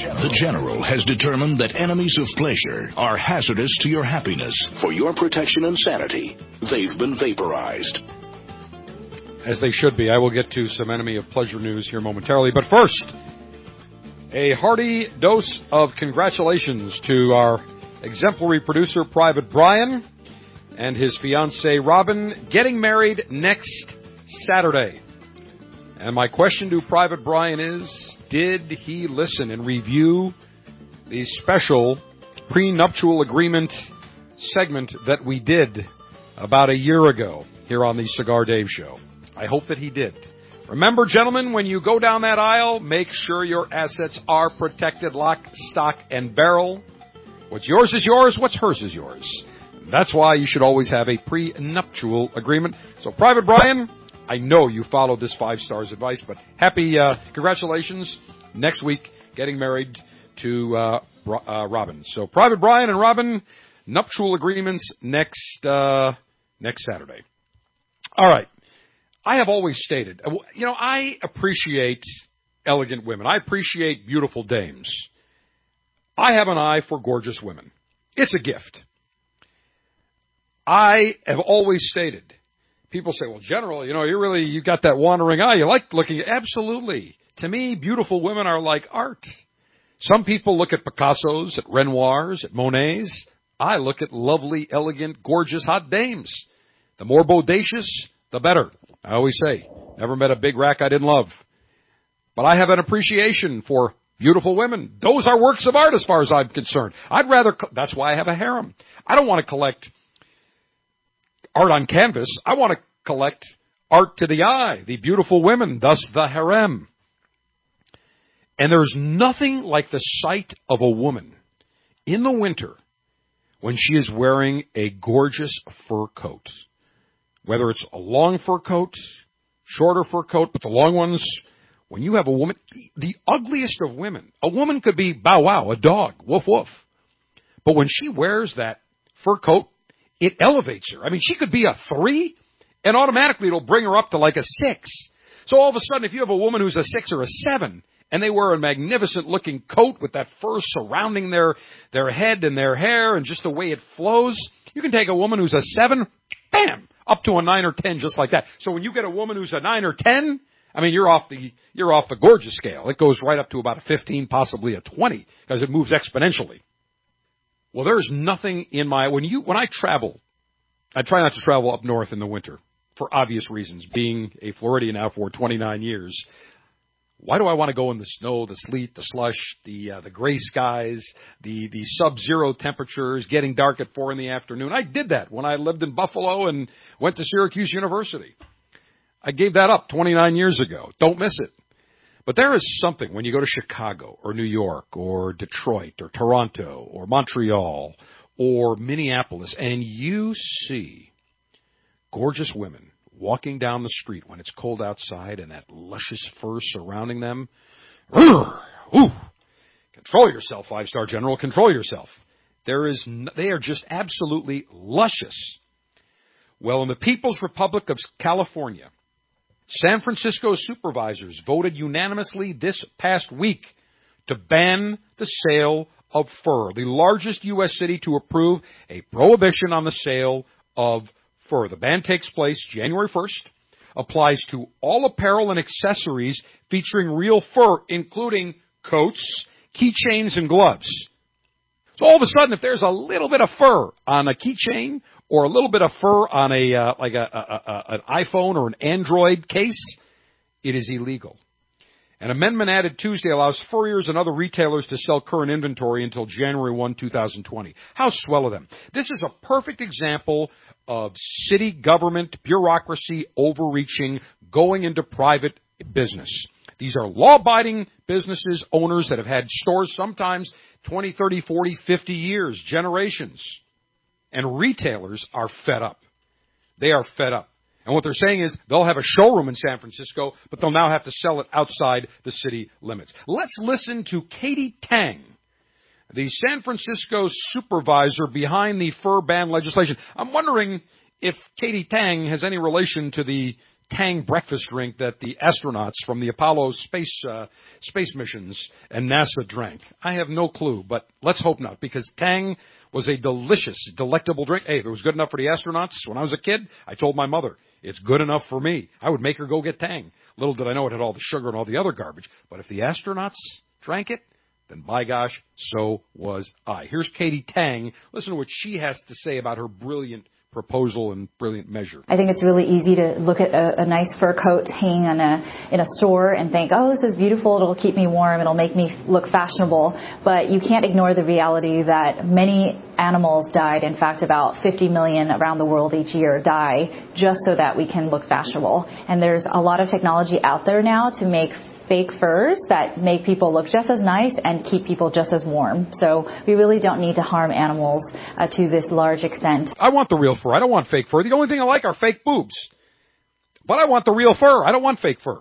The General has determined that enemies of pleasure are hazardous to your happiness. For your protection and sanity, they've been vaporized. As they should be. I will get to some enemy of pleasure news here momentarily. But first, a hearty dose of congratulations to our exemplary producer, Private Brian, and his fiancée, Robin, getting married next Saturday. And my question to Private Brian is, did he listen and review the special prenuptial agreement segment that we did about a year ago here on the Cigar Dave Show? I hope that he did. Remember, gentlemen, when you go down that aisle, make sure your assets are protected, lock, stock, and barrel. What's yours is yours. What's hers is yours. That's why you should always have a prenuptial agreement. So, Private Brian, I know you followed this 5-stars advice, but happy congratulations next week getting married to Robin. So, Private Brian and Robin, nuptial agreements next Saturday. All right. I have always stated, I appreciate elegant women. I appreciate beautiful dames. I have an eye for gorgeous women. It's a gift. I have always stated, people say, well, General, you got that wandering eye. You like looking at, absolutely. To me, beautiful women are like art. Some people look at Picassos, at Renoirs, at Monets. I look at lovely, elegant, gorgeous, hot dames. The more bodacious, the better. I always say, never met a big rack I didn't love. But I have an appreciation for beautiful women. Those are works of art as far as I'm concerned. That's why I have a harem. I don't want to collect art on canvas. I want to collect art to the eye, the beautiful women, thus the harem. And there's nothing like the sight of a woman in the winter when she is wearing a gorgeous fur coat. Whether it's a long fur coat, shorter fur coat, but the long ones, when you have a woman, the ugliest of women, a woman could be bow wow, a dog, woof woof. But when she wears that fur coat, it elevates her. I mean, she could be a 3, and automatically it'll bring her up to like a 6. So all of a sudden, if you have a woman who's a 6 or a 7, and they wear a magnificent looking coat with that fur surrounding their head and their hair and just the way it flows, you can take a woman who's a 7, bam, up to a 9 or 10 just like that. So when you get a woman who's a 9 or 10, I mean, you're off the gorgeous scale. It goes right up to about a 15, possibly a 20, because it moves exponentially. Well, there's nothing in when I travel, I try not to travel up north in the winter for obvious reasons, being a Floridian now for 29 years. Why do I want to go in the snow, the sleet, the slush, the gray skies, the sub-zero temperatures, getting dark at 4 in the afternoon? I did that when I lived in Buffalo and went to Syracuse University. I gave that up 29 years ago. Don't miss it. But there is something when you go to Chicago or New York or Detroit or Toronto or Montreal or Minneapolis and you see gorgeous women walking down the street when it's cold outside and that luscious fur surrounding them. Ooh, control yourself, 5-star General. Control yourself. They are just absolutely luscious. Well, in the People's Republic of California, San Francisco supervisors voted unanimously this past week to ban the sale of fur, the largest U.S. city to approve a prohibition on the sale of fur. The ban takes place January 1st, applies to all apparel and accessories featuring real fur, including coats, keychains, and gloves. So all of a sudden, if there's a little bit of fur on a keychain or a little bit of fur on an iPhone or an Android case, it is illegal. An amendment added Tuesday allows furriers and other retailers to sell current inventory until January 1, 2020. How swell of them. This is a perfect example of city government bureaucracy overreaching, going into private business. These are law-abiding businesses, owners that have had stores sometimes 20, 30, 40, 50 years, generations. And retailers are fed up. They are fed up. And what they're saying is they'll have a showroom in San Francisco, but they'll now have to sell it outside the city limits. Let's listen to Katie Tang, the San Francisco supervisor behind the fur ban legislation. I'm wondering if Katie Tang has any relation to the Tang breakfast drink that the astronauts from the Apollo space missions and NASA drank? I have no clue, but let's hope not, because Tang was a delicious, delectable drink. Hey, if it was good enough for the astronauts when I was a kid, I told my mother, it's good enough for me. I would make her go get Tang. Little did I know it had all the sugar and all the other garbage. But if the astronauts drank it, then by gosh, so was I. Here's Katie Tang. Listen to what she has to say about her brilliant proposal and brilliant measure. I think it's really easy to look at a nice fur coat hanging in a store and think, oh, this is beautiful, it'll keep me warm, it'll make me look fashionable. But you can't ignore the reality that many animals died. In fact, about 50 million around the world each year die just so that we can look fashionable. And there's a lot of technology out there now to make fake furs that make people look just as nice and keep people just as warm. So we really don't need to harm animals to this large extent. I want the real fur. I don't want fake fur. The only thing I like are fake boobs. But I want the real fur. I don't want fake fur.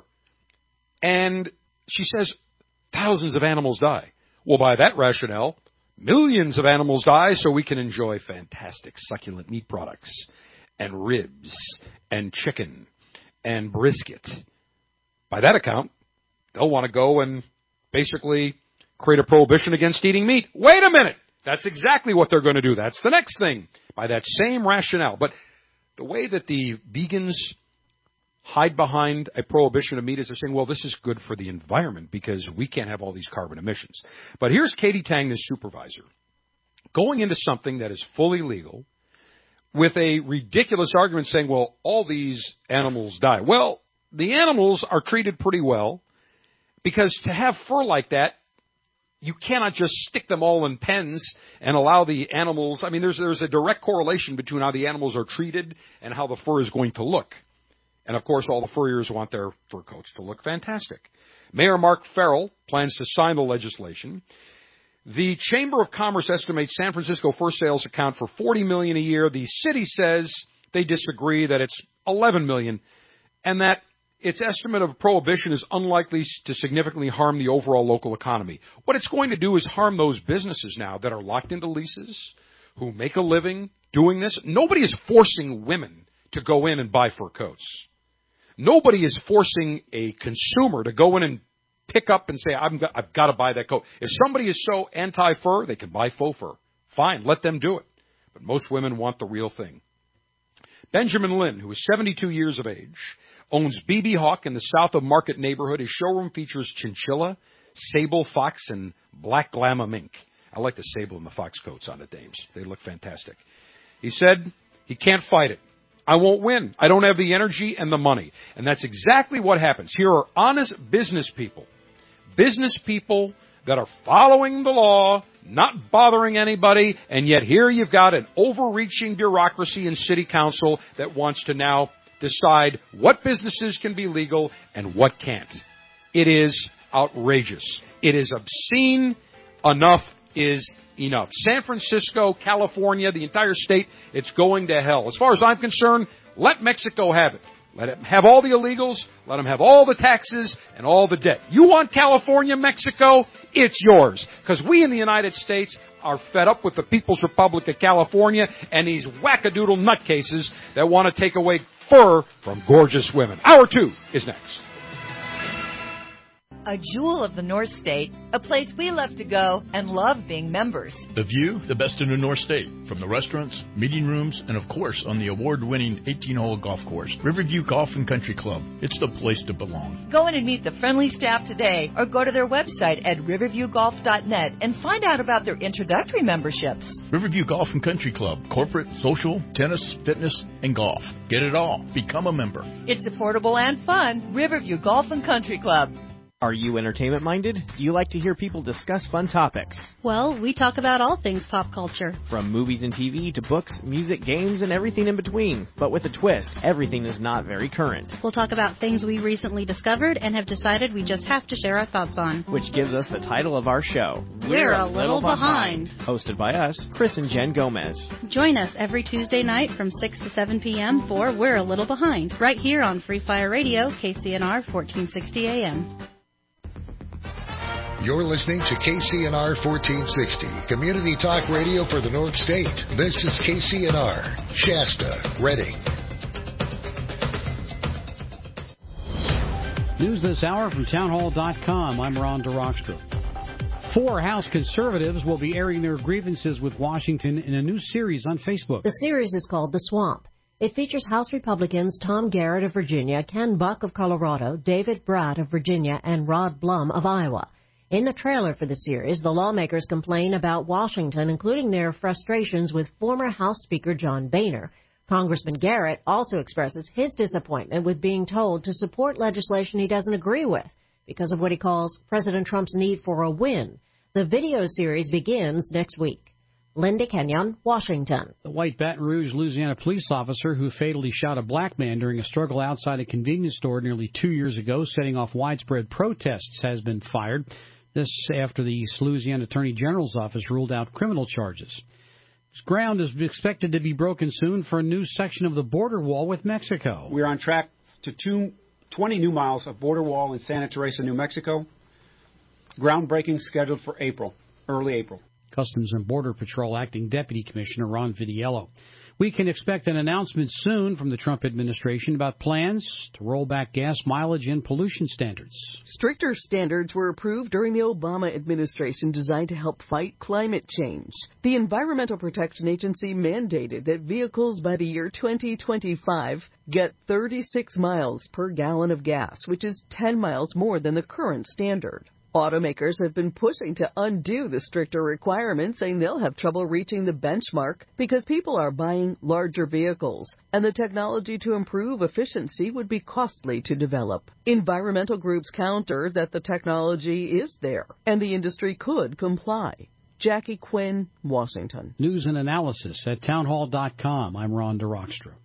And she says thousands of animals die. Well, by that rationale, millions of animals die so we can enjoy fantastic succulent meat products and ribs and chicken and brisket. By that account, they'll want to go and basically create a prohibition against eating meat. Wait a minute. That's exactly what they're going to do. That's the next thing, by that same rationale. But the way that the vegans hide behind a prohibition of meat is they're saying, well, this is good for the environment because we can't have all these carbon emissions. But here's Katie Tang, the supervisor, going into something that is fully legal with a ridiculous argument saying, well, all these animals die. Well, the animals are treated pretty well. Because to have fur like that, you cannot just stick them all in pens and allow the animals. I mean, there's a direct correlation between how the animals are treated and how the fur is going to look. And, of course, all the furriers want their fur coats to look fantastic. Mayor Mark Farrell plans to sign the legislation. The Chamber of Commerce estimates San Francisco fur sales account for $40 million a year. The city says they disagree, that it's $11 million, and that its estimate of prohibition is unlikely to significantly harm the overall local economy. What it's going to do is harm those businesses now that are locked into leases, who make a living doing this. Nobody is forcing women to go in and buy fur coats. Nobody is forcing a consumer to go in and pick up and say, I've got to buy that coat. If somebody is so anti-fur, they can buy faux fur. Fine, let them do it. But most women want the real thing. Benjamin Lynn, who is 72 years of age, owns BB Hawk in the south of Market neighborhood. His showroom features chinchilla, sable fox, and black llama mink. I like the sable and the fox coats on the dames. They look fantastic. He said he can't fight it. I won't win. I don't have the energy and the money. And that's exactly what happens. Here are honest business people that are following the law, not bothering anybody, and yet here you've got an overreaching bureaucracy in city council that wants to now decide what businesses can be legal and what can't. It is outrageous. It is obscene. Enough is enough. San Francisco, California, the entire state, it's going to hell. As far as I'm concerned, let Mexico have it. Let them have all the illegals. Let them have all the taxes and all the debt. You want California, Mexico? It's yours. Because we in the United States are fed up with the People's Republic of California and these wackadoodle nutcases that want to take away fur from gorgeous women. Hour 2 is next. A jewel of the North State, a place we love to go and love being members. The view, the best in the North State, from the restaurants, meeting rooms, and of course on the award-winning 18-hole golf course, Riverview Golf and Country Club. It's the place to belong. Go in and meet the friendly staff today or go to their website at riverviewgolf.net and find out about their introductory memberships. Riverview Golf and Country Club, corporate, social, tennis, fitness, and golf. Get it all. Become a member. It's affordable and fun. Riverview Golf and Country Club. Are you entertainment-minded? Do you like to hear people discuss fun topics? Well, we talk about all things pop culture. From movies and TV to books, music, games, and everything in between. But with a twist, everything is not very current. We'll talk about things we recently discovered and have decided we just have to share our thoughts on. Which gives us the title of our show, We're a Little Behind. Hosted by us, Chris and Jen Gomez. Join us every Tuesday night from 6 to 7 p.m. for We're a Little Behind, right here on Free Fire Radio, KCNR 1460 AM. You're listening to KCNR 1460, Community Talk Radio for the North State. This is KCNR, Shasta, Redding. News this hour from townhall.com. I'm Ron DeRockstra. 4 House conservatives will be airing their grievances with Washington in a new series on Facebook. The series is called The Swamp. It features House Republicans Tom Garrett of Virginia, Ken Buck of Colorado, David Brat of Virginia, and Rod Blum of Iowa. In the trailer for the series, the lawmakers complain about Washington, including their frustrations with former House Speaker John Boehner. Congressman Garrett also expresses his disappointment with being told to support legislation he doesn't agree with because of what he calls President Trump's need for a win. The video series begins next week. Linda Kenyon, Washington. The White Baton Rouge, Louisiana police officer who fatally shot a black man during a struggle outside a convenience store nearly 2 years ago, setting off widespread protests, has been fired. This after the East Louisiana Attorney General's office ruled out criminal charges. Ground is expected to be broken soon for a new section of the border wall with Mexico. We're on track to 20 new miles of border wall in Santa Teresa, New Mexico. Groundbreaking scheduled for early April. Customs and Border Patrol Acting Deputy Commissioner Ron Vitiello. We can expect an announcement soon from the Trump administration about plans to roll back gas mileage and pollution standards. Stricter standards were approved during the Obama administration designed to help fight climate change. The Environmental Protection Agency mandated that vehicles by the year 2025 get 36 miles per gallon of gas, which is 10 miles more than the current standard. Automakers have been pushing to undo the stricter requirements, saying they'll have trouble reaching the benchmark because people are buying larger vehicles, and the technology to improve efficiency would be costly to develop. Environmental groups counter that the technology is there, and the industry could comply. Jackie Quinn, Washington. News and analysis at townhall.com. I'm Ron DeRockstra.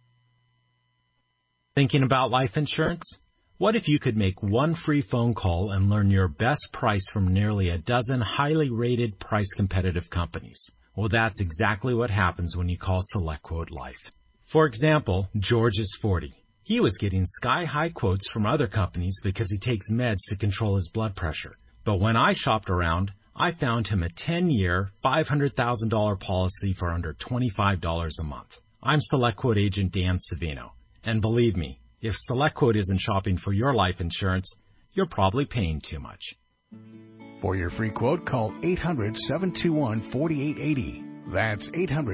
Thinking about life insurance? What if you could make one free phone call and learn your best price from nearly a dozen highly rated, price-competitive companies? Well, that's exactly what happens when you call SelectQuote Life. For example, George is 40. He was getting sky-high quotes from other companies because he takes meds to control his blood pressure. But when I shopped around, I found him a 10-year, $500,000 policy for under $25 a month. I'm SelectQuote agent Dan Savino. And believe me, if SelectQuote isn't shopping for your life insurance, you're probably paying too much. For your free quote, call 800-721-4880. That's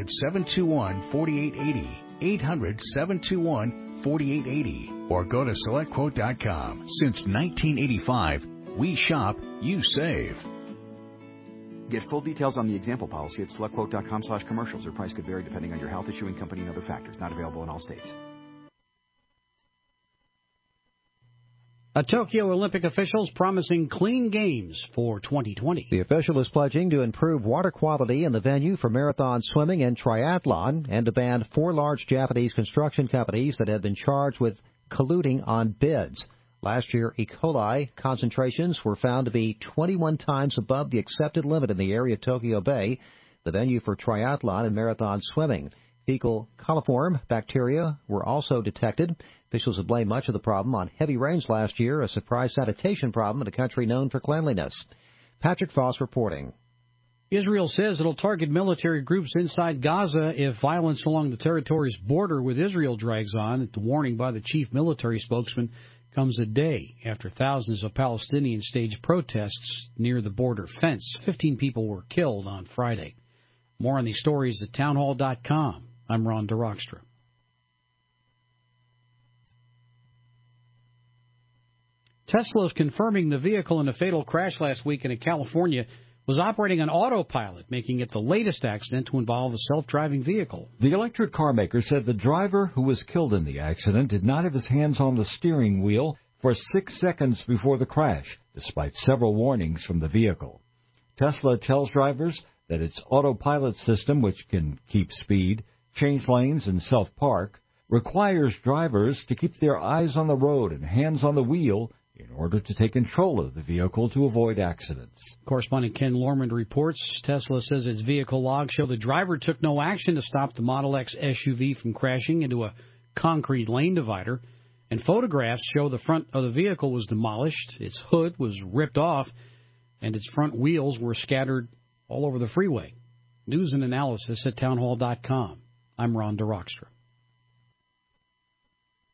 800-721-4880. 800-721-4880. Or go to SelectQuote.com. Since 1985, we shop, you save. Get full details on the example policy at SelectQuote.com/commercials. Your price could vary depending on your health, issuing company, and other factors. Not available in all states. Tokyo Olympic officials promising clean games for 2020. The official is pledging to improve water quality in the venue for marathon swimming and triathlon and to ban 4 large Japanese construction companies that have been charged with colluding on bids. Last year, E. coli concentrations were found to be 21 times above the accepted limit in the area of Tokyo Bay, the venue for triathlon and marathon swimming. Fecal coliform bacteria were also detected. Officials have blamed much of the problem on heavy rains last year, a surprise sanitation problem in a country known for cleanliness. Patrick Foss reporting. Israel says it'll target military groups inside Gaza if violence along the territory's border with Israel drags on. The warning by the chief military spokesman comes a day after thousands of Palestinians staged protests near the border fence. 15 people were killed on Friday. More on these stories at townhall.com. I'm Ron DeRockstra. Tesla is confirming the vehicle in a fatal crash last week in California was operating on autopilot, making it the latest accident to involve a self-driving vehicle. The electric car maker said the driver who was killed in the accident did not have his hands on the steering wheel for 6 seconds before the crash, despite several warnings from the vehicle. Tesla tells drivers that its autopilot system, which can keep speed, change lanes, and self-park, requires drivers to keep their eyes on the road and hands on the wheel in order to take control of the vehicle to avoid accidents. Correspondent Ken Lormand reports Tesla says its vehicle logs show the driver took no action to stop the Model X SUV from crashing into a concrete lane divider, and photographs show the front of the vehicle was demolished, its hood was ripped off, and its front wheels were scattered all over the freeway. News and analysis at townhall.com. I'm Ron DeRockstra.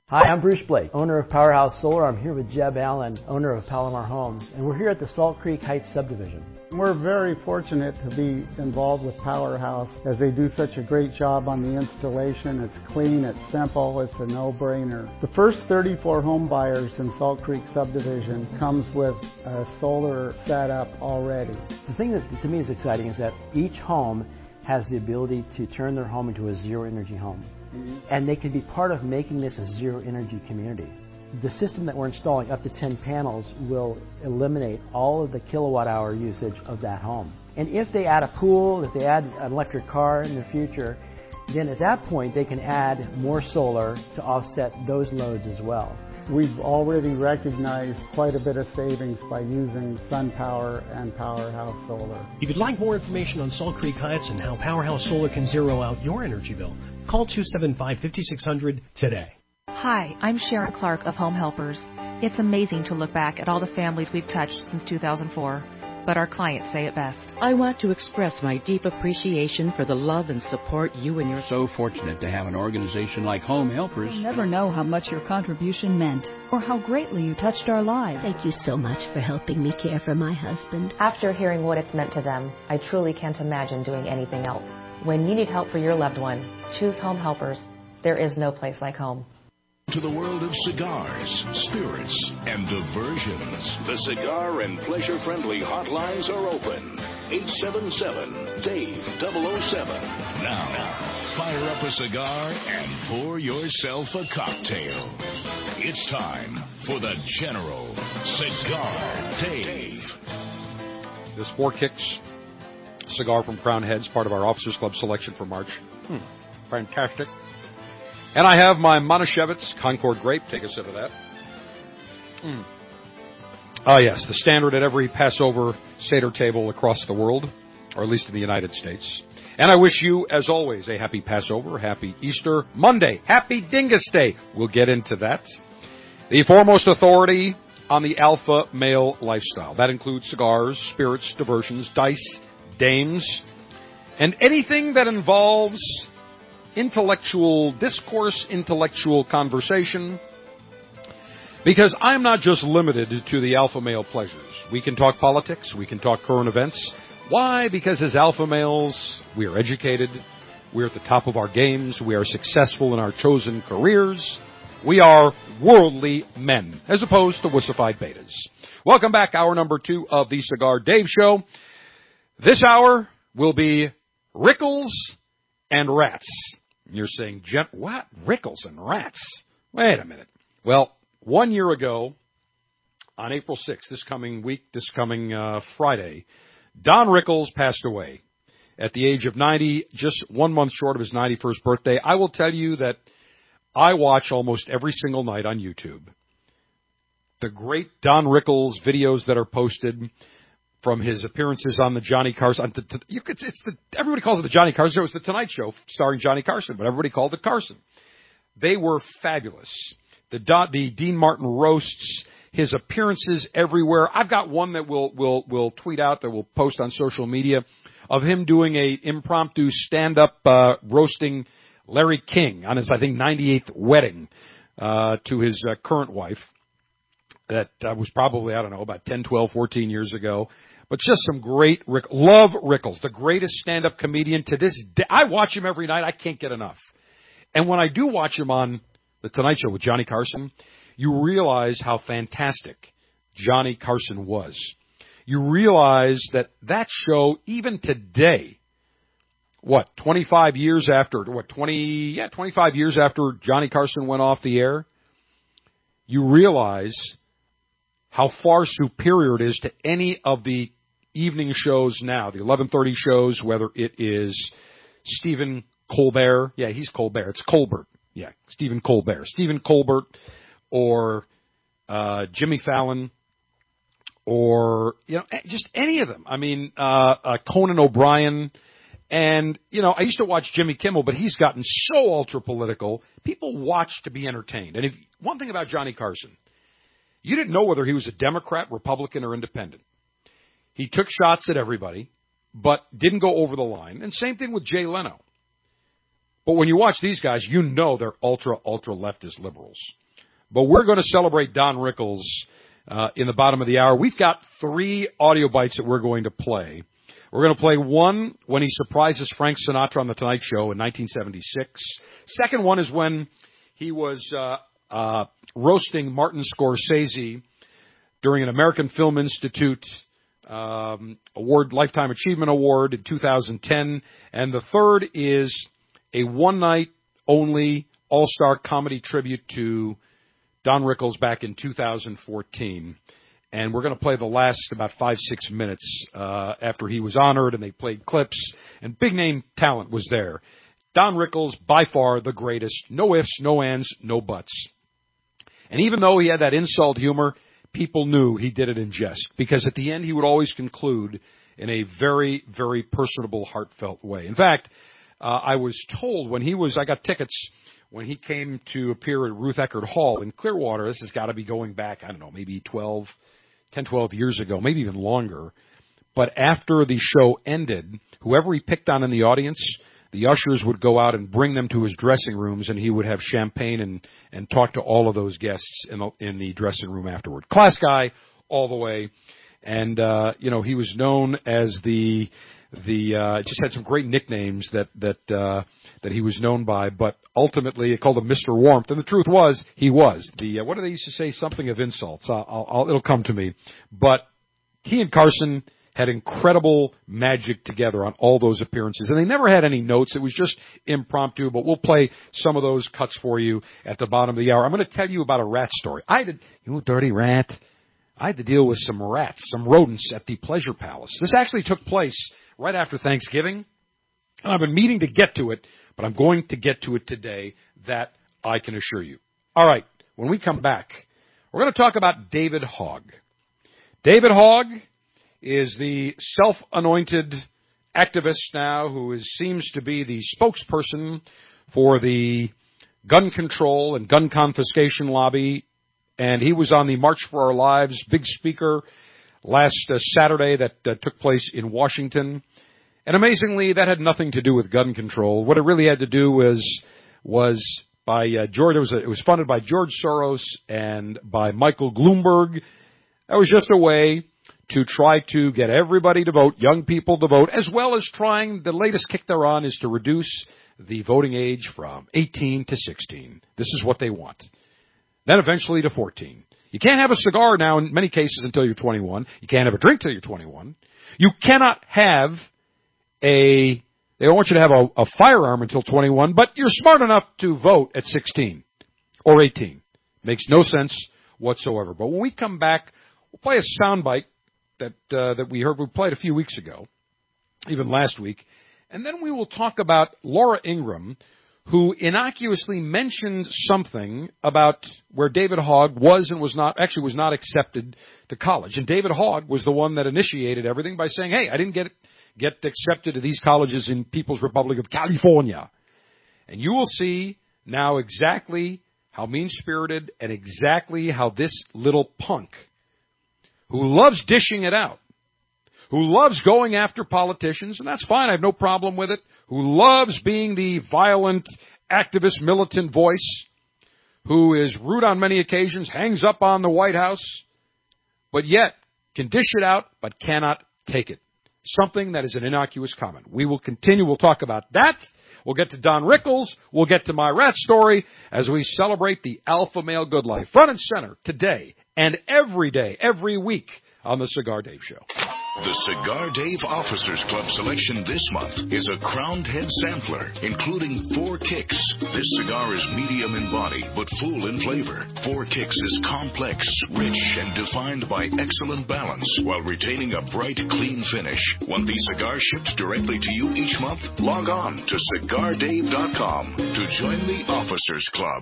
Hi, I'm Bruce Blake, owner of Powerhouse Solar. I'm here with Jeb Allen, owner of Palomar Homes, and we're here at the Salt Creek Heights subdivision. We're very fortunate to be involved with Powerhouse as they do such a great job on the installation. It's clean, it's simple, it's a no-brainer. The first 34 home buyers in Salt Creek subdivision comes with a solar setup already. The thing that to me is exciting is that each home has the ability to turn their home into a zero-energy home. And they can be part of making this a zero-energy community. The system that we're installing, up to 10 panels, will eliminate all of the kilowatt-hour usage of that home. And if they add a pool, if they add an electric car in the future, then at that point they can add more solar to offset those loads as well. We've already recognized quite a bit of savings by using SunPower and Powerhouse Solar. If you'd like more information on Salt Creek Heights and how Powerhouse Solar can zero out your energy bill, call 275-5600 today. Hi, I'm Sharon Clark of Home Helpers. It's amazing to look back at all the families we've touched since 2004, but our clients say it best. I want to express my deep appreciation for the love and support you and your... So fortunate to have an organization like Home Helpers. You'll never know how much your contribution meant or how greatly you touched our lives. Thank you so much for helping me care for my husband. After hearing what it's meant to them, I truly can't imagine doing anything else. When you need help for your loved one, choose Home Helpers. There is no place like home. To the world of cigars, spirits, and diversions. The Cigar and Pleasure Friendly hotlines are open. 877-DAVE-007. Now, fire up a cigar and pour yourself a cocktail. It's time for the General Cigar Dave. This Four Kicks cigar from Crown Heads, part of our Officers Club selection for March. Fantastic. And I have my Manischewitz Concord Grape. Take a sip of that. Yes, the standard at every Passover Seder table across the world, or at least in the United States. And I wish you, as always, a happy Passover, happy Easter Monday, happy Dingus Day. We'll get into that. The foremost authority on the alpha male lifestyle. That includes cigars, spirits, diversions, dice, dames, and anything that involves intellectual discourse, intellectual conversation, because I'm not just limited to the alpha male pleasures. We can talk politics, we can talk current events. Why? Because as alpha males, we are educated, we're at the top of our games, we are successful in our chosen careers, we are worldly men, as opposed to wussified betas. Welcome back, hour number 2 of the Cigar Dave Show. This hour will be Rickles and Rats. You're saying, what? Rickles and Rats? Wait a minute. Well, 1 year ago, on April 6th, this coming Friday, Don Rickles passed away at the age of 90, just 1 month short of his 91st birthday. I will tell you that I watch almost every single night on YouTube the great Don Rickles videos that are posted from his appearances on the Johnny Carson. Everybody calls it the Johnny Carson Show. It was the Tonight Show starring Johnny Carson, but everybody called it Carson. They were fabulous. The Dean Martin roasts, his appearances everywhere. I've got one that we'll tweet out, that we'll post on social media, of him doing a impromptu stand-up roasting Larry King on his, I think, 98th wedding to his current wife. That was probably, I don't know, about 10, 12, 14 years ago. But just some great love Rickles, the greatest stand-up comedian to this day. I watch him every night. I can't get enough. And when I do watch him on The Tonight Show with Johnny Carson, you realize how fantastic Johnny Carson was. You realize that show, even today, 25 years after Johnny Carson went off the air, you realize how far superior it is to any of the evening shows now, the 11:30 shows, whether it is Stephen Colbert. Yeah, he's Colbert. It's Colbert. Yeah, Stephen Colbert. Stephen Colbert or Jimmy Fallon or, just any of them. I mean, Conan O'Brien. And, I used to watch Jimmy Kimmel, but he's gotten so ultra-political. People watch to be entertained. And one thing about Johnny Carson, you didn't know whether he was a Democrat, Republican, or independent. He took shots at everybody, but didn't go over the line. And same thing with Jay Leno. But when you watch these guys, you know they're ultra leftist liberals. But we're going to celebrate Don Rickles in the bottom of the hour. We've got 3 audio bites that we're going to play. We're going to play one when he surprises Frank Sinatra on The Tonight Show in 1976. Second one is when he was roasting Martin Scorsese during an American Film Institute award, Lifetime Achievement Award in 2010. And the third is a one-night only all-star comedy tribute to Don Rickles back in 2014. And we're going to play the last about 5-6 minutes after he was honored, and they played clips, and big-name talent was there. Don Rickles, by far the greatest. No ifs, no ands, no buts. And even though he had that insult humor, people knew he did it in jest, because at the end he would always conclude in a very, very personable, heartfelt way. In fact, I was told I got tickets when he came to appear at Ruth Eckerd Hall in Clearwater. This has got to be going back, I don't know, maybe 10, 12 years ago, maybe even longer. But after the show ended, whoever he picked on in the audience, the ushers would go out and bring them to his dressing rooms, and he would have champagne and talk to all of those guests in the dressing room afterward. Class guy all the way. And, he was known as just had some great nicknames that he was known by, but ultimately it called him Mr. Warmth. And the truth was, he was. What do they used to say? Something of insults. It'll come to me. But he and Carson had incredible magic together on all those appearances. And they never had any notes. It was just impromptu, but we'll play some of those cuts for you at the bottom of the hour. I'm going to tell you about a rat story. Dirty rat. I had to deal with some rats, some rodents at the Pleasure Palace. This actually took place right after Thanksgiving, and I've been meaning to get to it, but I'm going to get to it today, that I can assure you. All right, when we come back, we're going to talk about David Hogg. David Hogg is the self-anointed activist now who seems to be the spokesperson for the gun control and gun confiscation lobby, and he was on the March for Our Lives big speaker last Saturday that took place in Washington. And amazingly, that had nothing to do with gun control. What it really had to do was by George. It was funded by George Soros and by Michael Bloomberg. That was just a way to try to get everybody to vote, young people to vote, as well as trying, the latest kick they're on is to reduce the voting age from 18 to 16. This is what they want. Then eventually to 14. You can't have a cigar now in many cases until you're 21. You can't have a drink till you're 21. You cannot have they don't want you to have a firearm until 21, but you're smart enough to vote at 16 or 18. Makes no sense whatsoever. But when we come back, we'll play a soundbite that we heard. We played a few weeks ago, even last week. And then we will talk about Laura Ingraham, who innocuously mentioned something about where David Hogg was not accepted to college. And David Hogg was the one that initiated everything by saying, hey, I didn't get accepted to these colleges in People's Republic of California. And you will see now exactly how mean-spirited and exactly how this little punk, who loves dishing it out, who loves going after politicians, and that's fine, I have no problem with it, who loves being the violent, activist, militant voice, who is rude on many occasions, hangs up on the White House, but yet can dish it out but cannot take it. Something that is an innocuous comment. We will continue. We'll talk about that. We'll get to Don Rickles. We'll get to my rat story as we celebrate the alpha male good life. Front and center today and every day, every week on the Cigar Dave Show. The Cigar Dave Officers Club selection this month is a crowned head sampler, including 4 Kicks. This cigar is medium in body, but full in flavor. 4 Kicks is complex, rich, and defined by excellent balance, while retaining a bright, clean finish. Want these cigars shipped directly to you each month? Log on to CigarDave.com to join the Officers Club.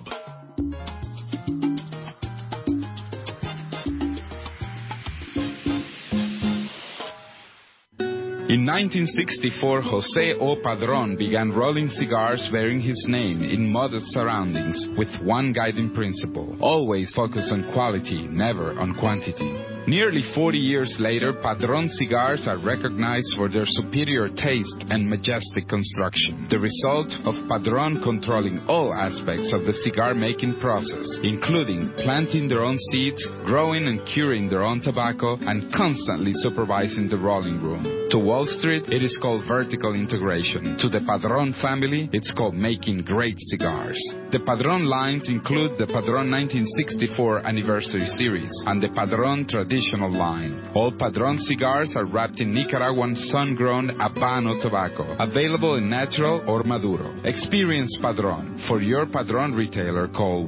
In 1964, Jose O. Padron began rolling cigars bearing his name in modest surroundings with one guiding principle: always focus on quality, never on quantity. Nearly 40 years later, Padron cigars are recognized for their superior taste and majestic construction, the result of Padron controlling all aspects of the cigar-making process, including planting their own seeds, growing and curing their own tobacco, and constantly supervising the rolling room. To Wall Street, it is called vertical integration. To the Padron family, it's called making great cigars. The Padron lines include the Padron 1964 Anniversary Series and the Padron Traditional line. All Padron cigars are wrapped in Nicaraguan sun-grown Habano tobacco, available in natural or Maduro. Experience Padron. For your Padron retailer, call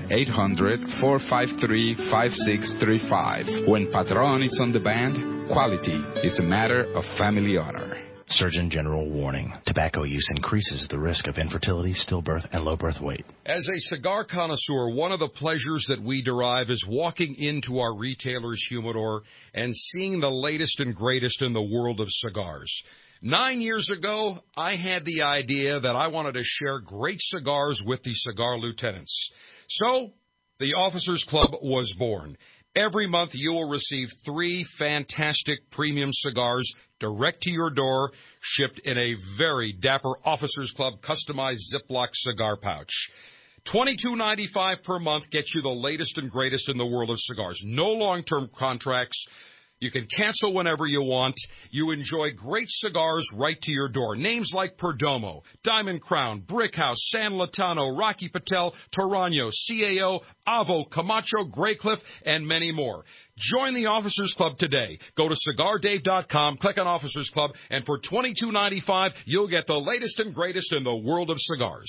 1-800-453-5635. When Padron is on the band, quality is a matter of family honor. Surgeon General warning. Tobacco use increases the risk of infertility, stillbirth, and low birth weight. As a cigar connoisseur, one of the pleasures that we derive is walking into our retailer's humidor and seeing the latest and greatest in the world of cigars. 9 years ago, I had the idea that I wanted to share great cigars with the cigar lieutenants. So, the Officers Club was born. Every month you will receive 3 fantastic premium cigars direct to your door, shipped in a very dapper Officers Club customized Ziploc cigar pouch. $22.95 per month gets you the latest and greatest in the world of cigars. No long-term contracts. You can cancel whenever you want. You enjoy great cigars right to your door. Names like Perdomo, Diamond Crown, Brickhouse, San Latano, Rocky Patel, Torano, CAO, Avo, Camacho, Graycliff, and many more. Join the Officers Club today. Go to CigarDave.com, click on Officers Club, and for $22.95, you'll get the latest and greatest in the world of cigars.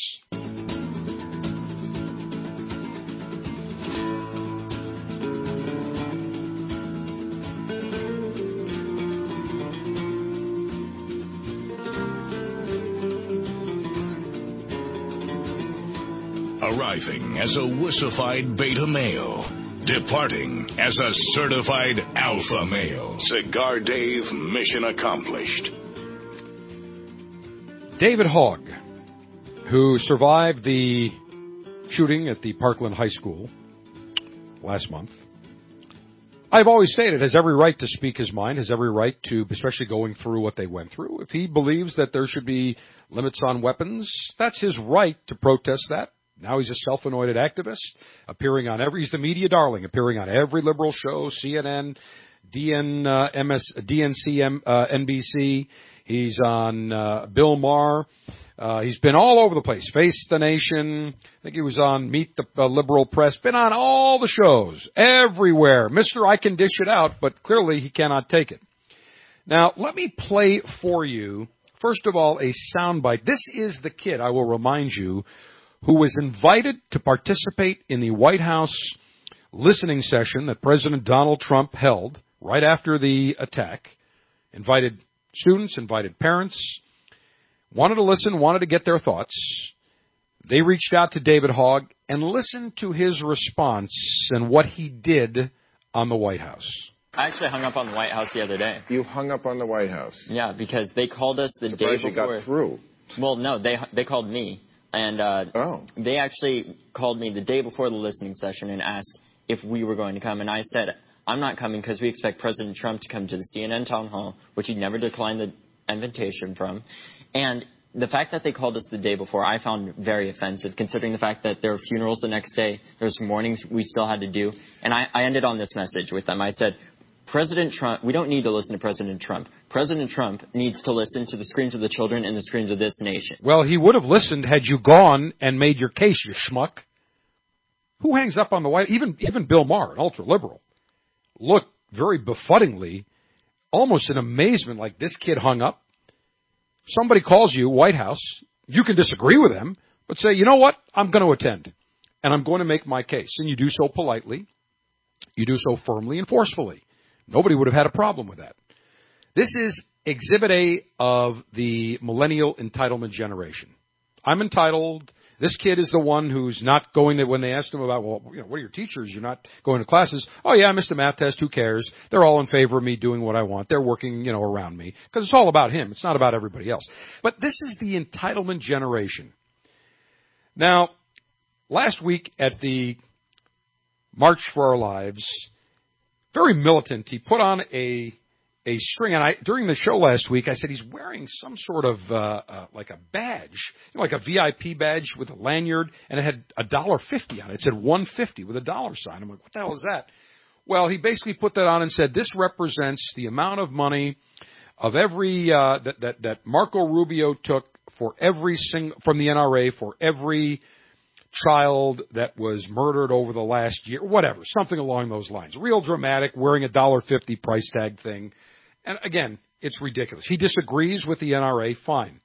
Arriving as a wussified beta male, departing as a certified alpha male. Cigar Dave, mission accomplished. David Hogg, who survived the shooting at the Parkland High School last month, I've always stated, has every right to speak his mind, has every right to, especially going through what they went through. If he believes that there should be limits on weapons, that's his right to protest that. Now he's a self-anointed activist, he's the media darling, appearing on every liberal show, CNN, NBC. He's on Bill Maher. He's been all over the place. Face the Nation. I think he was on Meet the Liberal Press. Been on all the shows, everywhere. Mr. I can dish it out, but clearly he cannot take it. Now, let me play for you, first of all, a soundbite. This is the kid, I will remind you, who was invited to participate in the White House listening session that President Donald Trump held right after the attack. Invited students, invited parents, wanted to listen, wanted to get their thoughts. They reached out to David Hogg and listened to his response and what he did on the White House. I actually hung up on the White House the other day. You hung up on the White House? Yeah, because they called us the day before. You got through. Well, no, they called me. And they actually called me the day before the listening session and asked if we were going to come. And I said, I'm not coming because we expect President Trump to come to the CNN town hall, which he never declined the invitation from. And the fact that they called us the day before, I found very offensive, considering the fact that there were funerals the next day. There was mourning we still had to do. And I ended on this message with them. I said, President Trump, we don't need to listen to President Trump. President Trump needs to listen to the screams of the children and the screams of this nation. Well, he would have listened had you gone and made your case, you schmuck. Who hangs up on the White? Even Bill Maher, an ultra-liberal, looked very befuddlingly, almost in amazement, like this kid hung up. Somebody calls you, White House, you can disagree with them, but say, you know what, I'm going to attend, and I'm going to make my case. And you do so politely. You do so firmly and forcefully. Nobody would have had a problem with that. This is Exhibit A of the millennial entitlement generation. I'm entitled. This kid is the one who's not going to, when they asked him about, well, what are your teachers? You're not going to classes. Oh, yeah, I missed a math test. Who cares? They're all in favor of me doing what I want. They're working, around me. Because it's all about him. It's not about everybody else. But this is the entitlement generation. Now, last week at the March for Our Lives, very militant. He put on a string, and during the show last week, I said he's wearing some sort of like a badge, like a VIP badge with a lanyard, and it had $1.50 on it. It said 150 with a dollar sign. I'm like, what the hell is that? Well, he basically put that on and said this represents the amount of money of every that Marco Rubio took for every from the NRA for every child that was murdered over the last year, whatever, something along those lines. Real dramatic, wearing a $1.50 price tag thing. And again, it's ridiculous. He disagrees with the NRA, fine.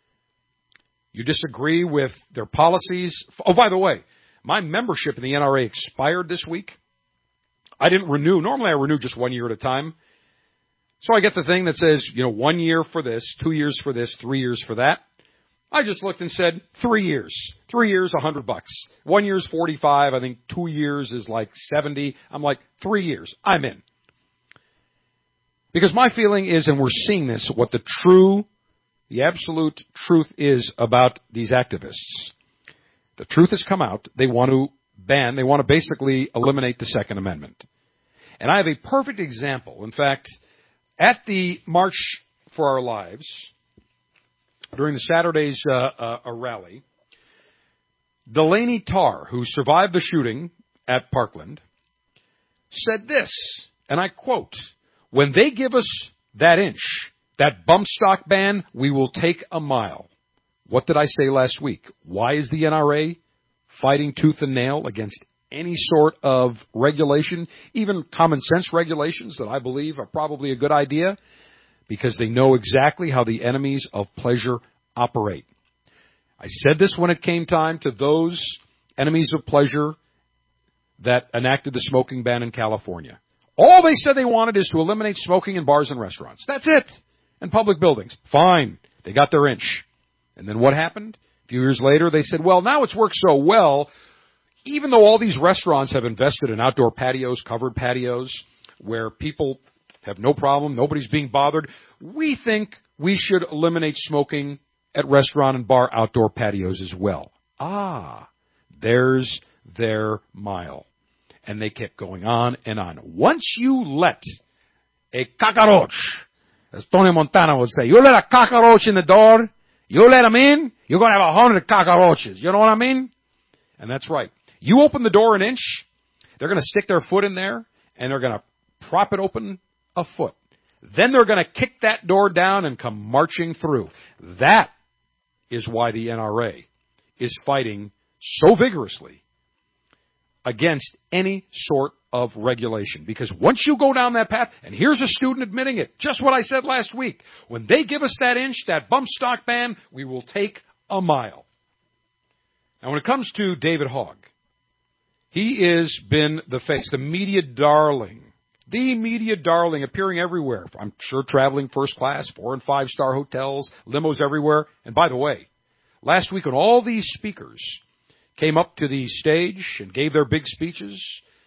You disagree with their policies. Oh, by the way, my membership in the NRA expired this week. I didn't renew. Normally I renew just 1 year at a time. So I get the thing that says, 1 year for this, 2 years for this, 3 years for that. I just looked and said 3 years. 3 years, $100. 1 year is $45. I think 2 years is like $70. I'm like, 3 years. I'm in. Because my feeling is, and we're seeing this, what the absolute truth is about these activists. The truth has come out. They want to basically eliminate the Second Amendment. And I have a perfect example. In fact, at the March for Our Lives, during the Saturday's rally, Delaney Tarr, who survived the shooting at Parkland, said this, and I quote, "When they give us that inch, that bump stock ban, we will take a mile." What did I say last week? Why is the NRA fighting tooth and nail against any sort of regulation, even common sense regulations that I believe are probably a good idea? Because they know exactly how the enemies of pleasure operate. I said this when it came time to those enemies of pleasure that enacted the smoking ban in California. All they said they wanted is to eliminate smoking in bars and restaurants. That's it. And public buildings. Fine. They got their inch. And then what happened? A few years later, they said, well, now it's worked so well, even though all these restaurants have invested in outdoor patios, covered patios, where people have no problem, nobody's being bothered, we think we should eliminate smoking at restaurant and bar outdoor patios as well. There's their mile. And they kept going on and on. Once you let a cockroach, as Tony Montana would say, you let a cockroach in the door, you let them in, you're going to have 100 cockroaches. You know what I mean? And that's right. You open the door an inch, they're going to stick their foot in there, and they're going to prop it open a foot. Then they're going to kick that door down and come marching through. That is why the NRA is fighting so vigorously against any sort of regulation. Because once you go down that path, and here's a student admitting it, just what I said last week, when they give us that inch, that bump stock ban, we will take a mile. Now when it comes to David Hogg, he has been the face, the media darling, appearing everywhere. I'm sure traveling first class, 4- and 5-star hotels, limos everywhere. And by the way, last week when all these speakers came up to the stage and gave their big speeches,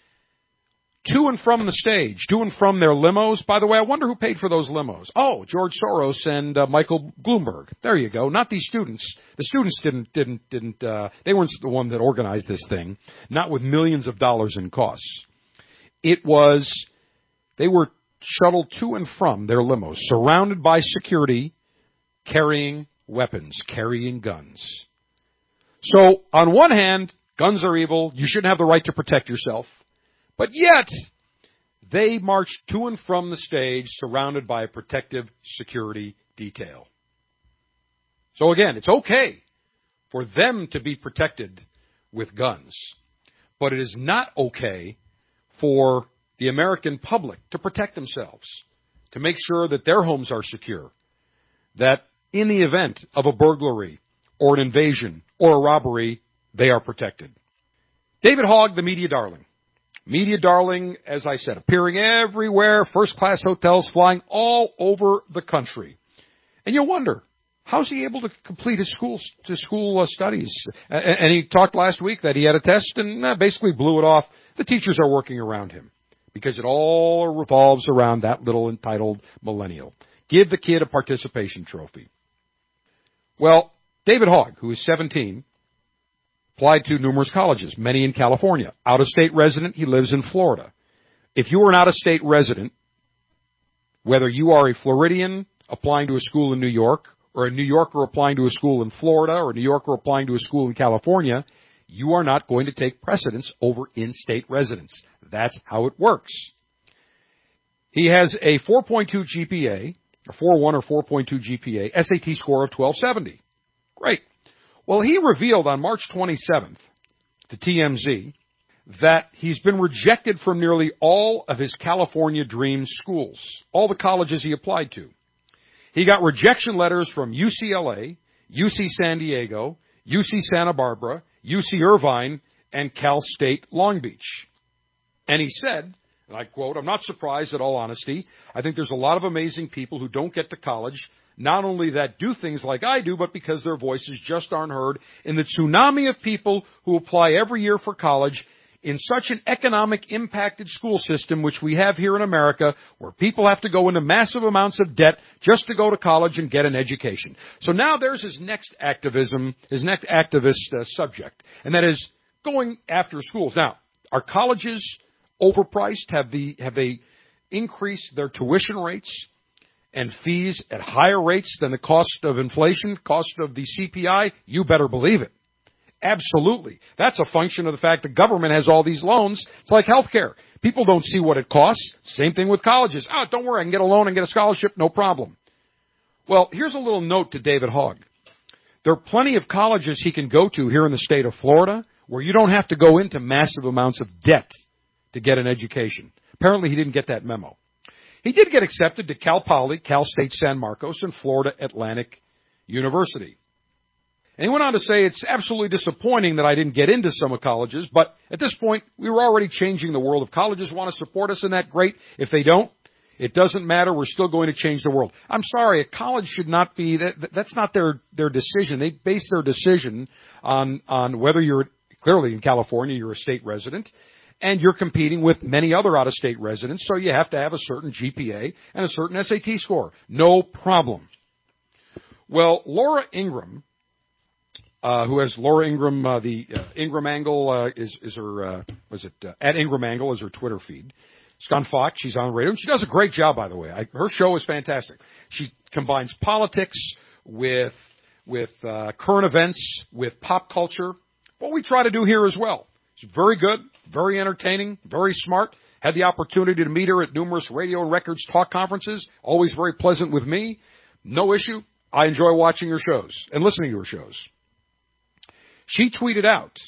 to and from the stage, to and from their limos. By the way, I wonder who paid for those limos. Oh, George Soros and Michael Bloomberg. There you go. Not these students. The students didn't. They weren't the one that organized this thing. Not with millions of dollars in costs. They were shuttled to and from their limos, surrounded by security, carrying weapons, carrying guns. So, on one hand, guns are evil. You shouldn't have the right to protect yourself. But yet, they marched to and from the stage surrounded by a protective security detail. So again, it's okay for them to be protected with guns. But it is not okay for the American public to protect themselves, to make sure that their homes are secure, that in the event of a burglary or an invasion or a robbery, they are protected. David Hogg, the media darling. Media darling, as I said, appearing everywhere, first-class hotels, flying all over the country. And you'll wonder, how's he able to complete his school studies? And he talked last week that he had a test and basically blew it off. The teachers are working around him because it all revolves around that little entitled millennial. Give the kid a participation trophy. Well, David Hogg, who is 17, applied to numerous colleges, many in California. Out-of-state resident, he lives in Florida. if you are an out-of-state resident, whether you are a Floridian applying to a school in New York, or a New Yorker applying to a school in Florida, or a New Yorker applying to a school in California, you are not going to take precedence over in-state residents. That's how it works. He has a 4.2 GPA, a 4.1 or 4.2 GPA, SAT score of 1270. Great. Well, he revealed on March 27th to TMZ that he's been rejected from nearly all of his California dream schools, all the colleges he applied to. He got rejection letters from UCLA, UC San Diego, UC Santa Barbara, UC Irvine, and Cal State Long Beach. And he said, and I quote, "I'm not surprised at all honesty. I think there's a lot of amazing people who don't get to college, not only that do things like I do, but because their voices just aren't heard in the tsunami of people who apply every year for college in such an economic impacted school system which we have here in America, where people have to go into massive amounts of debt just to go to college and get an education." So now there's his next activist subject, and that is going after schools. Now, are colleges overpriced? Have they increased their tuition rates and fees at higher rates than the cost of inflation, cost of the CPI? You better believe it. Absolutely. That's a function of the fact the government has all these loans. It's like healthcare. People don't see what it costs. Same thing with colleges. Oh, don't worry, I can get a loan and get a scholarship, no problem. Well, here's a little note to David Hogg. There are plenty of colleges he can go to here in the state of Florida where you don't have to go into massive amounts of debt to get an education. Apparently he didn't get that memo. He did get accepted to Cal Poly, Cal State San Marcos, and Florida Atlantic University. And he went on to say, "It's absolutely disappointing that I didn't get into some of colleges, but at this point, we were already changing the world. If colleges want to support us in that, great. If they don't, it doesn't matter. We're still going to change the world." I'm sorry, a college should not be, that's not their decision. They base their decision on whether you're, clearly in California, you're a state resident, and you're competing with many other out-of-state residents, so you have to have a certain GPA and a certain SAT score. No problem. Well, Laura Ingraham, who has Laura Ingraham, the Ingraham Angle is her, at Ingraham Angle is her Twitter feed. She's on Fox. She's on radio. And she does a great job, by the way. Her show is fantastic. She combines politics with current events, with pop culture. What we try to do here as well. She's very good, very entertaining, very smart. Had the opportunity to meet her at numerous radio and records talk conferences. Always very pleasant with me. No issue. I enjoy watching her shows and listening to her shows. She tweeted out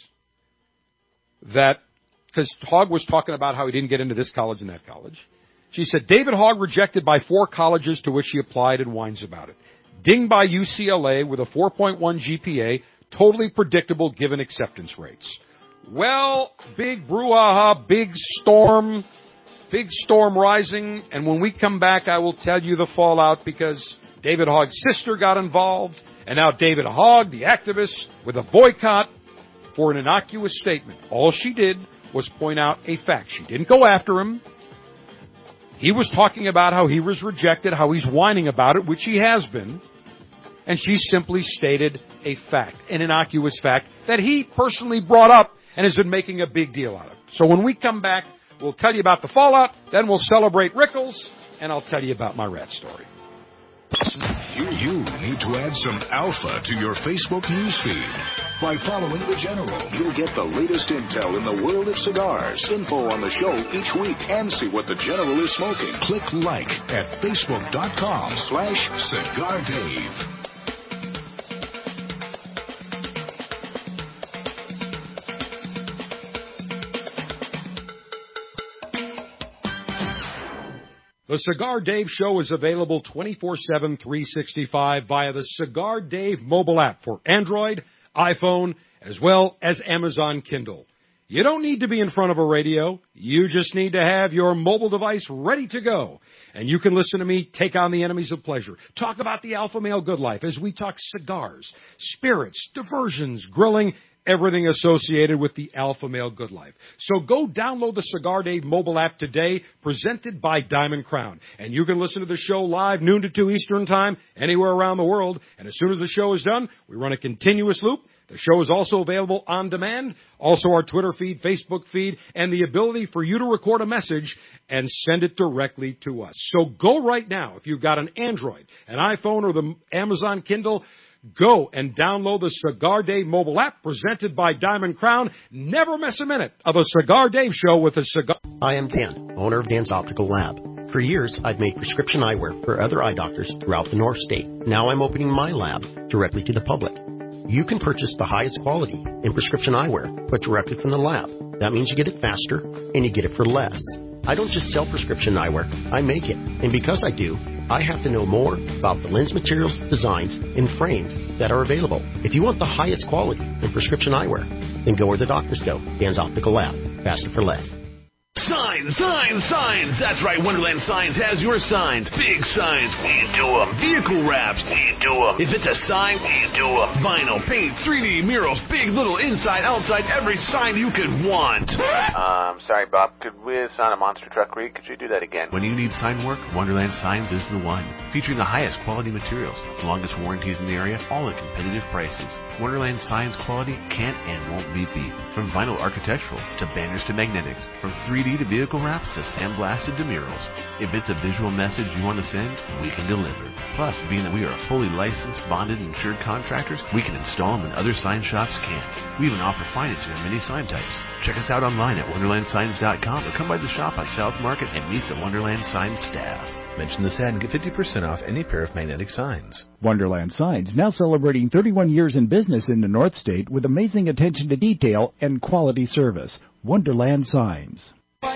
that, because Hogg was talking about how he didn't get into this college and that college, she said, "David Hogg rejected by 4 colleges to which he applied and whines about it. Dinged by UCLA with a 4.1 GPA, totally predictable given acceptance rates." Well, big brouhaha, big storm rising, and when we come back, I will tell you the fallout, because David Hogg's sister got involved. And now David Hogg, the activist, with a boycott for an innocuous statement. All she did was point out a fact. She didn't go after him. He was talking about how he was rejected, how he's whining about it, which he has been. And she simply stated a fact, an innocuous fact, that he personally brought up and has been making a big deal out of. So when we come back, we'll tell you about the fallout, then we'll celebrate Rickles, and I'll tell you about my rat story. You need to add some alpha to your Facebook newsfeed. By following The General, you'll get the latest intel in the world of cigars, info on the show each week, and see what The General is smoking. Click like at Facebook.com/CigarDave. The Cigar Dave Show is available 24/7, 365 via the Cigar Dave mobile app for Android, iPhone, as well as Amazon Kindle. You don't need to be in front of a radio. You just need to have your mobile device ready to go. And you can listen to me take on the enemies of pleasure, talk about the alpha male good life as we talk cigars, spirits, diversions, grilling, everything associated with the alpha male good life. So go download the Cigar Dave mobile app today, presented by Diamond Crown. And you can listen to the show live, noon to 2 Eastern time, anywhere around the world. And as soon as the show is done, we run a continuous loop The show is also available on demand, also our Twitter feed, Facebook feed, and the ability for you to record a message and send it directly to us. So go right now. If you've got an Android, an iPhone, or the Amazon Kindle, go and download the Cigar Dave mobile app presented by Diamond Crown. Never miss a minute of a Cigar Dave show with a cigar. I am Dan, owner of Dan's Optical Lab. For years, I've made prescription eyewear for other eye doctors throughout the North State. Now I'm opening my lab directly to the public. You can purchase the highest quality in prescription eyewear put directly from the lab. That means you get it faster and you get it for less. I don't just sell prescription eyewear, I make it. And because I do, I have to know more about the lens materials, designs, and frames that are available. If you want the highest quality in prescription eyewear, then go where the doctors go. Dan's Optical Lab. Faster for less. Signs, signs, signs. That's right, Wonderland Signs has your signs. Big signs, we do them. Vehicle wraps, we do them. If it's a sign, we do them. Vinyl, paint, 3D murals, big, little, inside, outside, every sign you could want. Sorry, Bob. Could we sign a monster truck read? Could you do that again? When you need sign work, Wonderland Signs is the one. Featuring the highest quality materials, the longest warranties in the area, all at competitive prices. Wonderland Signs quality can't and won't be beat. From vinyl architectural to banners to magnetics, from 3D to vehicle wraps to sandblasted to murals. If it's a visual message you want to send, we can deliver. Plus, being that we are fully licensed, bonded, and insured contractors, we can install them when other sign shops can't. We even offer financing on many sign types. Check us out online at wonderlandsigns.com or come by the shop on South Market and meet the Wonderland Signs staff. Mention this ad and get 50% off any pair of magnetic signs. Wonderland Signs, now celebrating 31 years in business in the North State with amazing attention to detail and quality service. Wonderland Signs.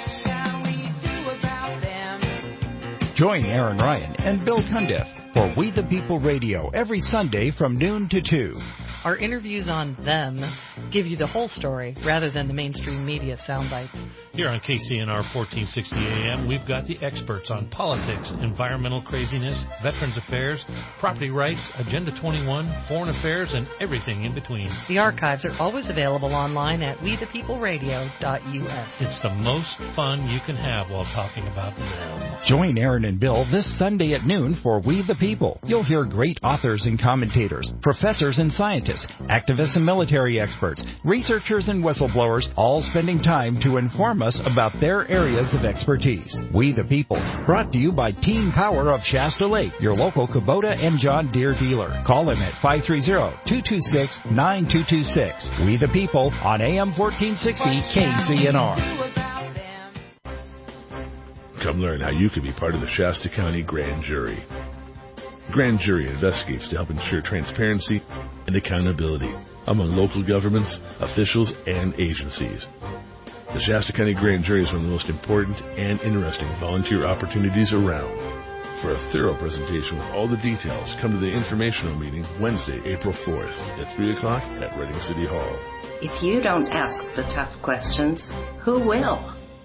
Join Aaron Ryan and Bill Cundiff for We the People Radio every Sunday from noon to 2. Our interviews on them give you the whole story rather than the mainstream media sound bites. Here on KCNR 1460 AM, we've got the experts on politics, environmental craziness, veterans affairs, property rights, Agenda 21, foreign affairs, and everything in between. The archives are always available online at wethepeopleradio.us. It's the most fun you can have while talking about them. Join Aaron and Bill this Sunday at noon for We the People. You'll hear great authors and commentators, professors and scientists, activists and military experts, researchers and whistleblowers, all spending time to inform us about their areas of expertise. We the People, brought to you by Team Power of Shasta Lake, your local Kubota and John Deere dealer. Call them at 530-226-9226. We the People on AM 1460 KCNR. Come learn how you can be part of the Shasta County Grand Jury. Grand Jury investigates to help ensure transparency and accountability among local governments, officials, and agencies. The Shasta County Grand Jury is one of the most important and interesting volunteer opportunities around. For a thorough presentation with all the details, come to the informational meeting Wednesday, April 4th at 3 o'clock at Reading City Hall. If you don't ask the tough questions, who will?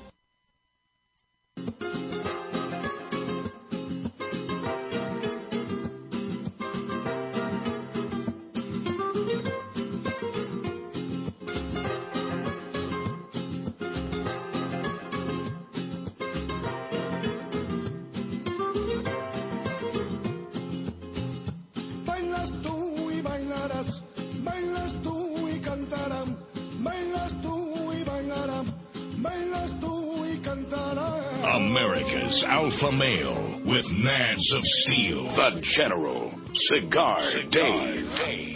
America's Alpha Male with Nads of Steel, the General, Cigar Dave.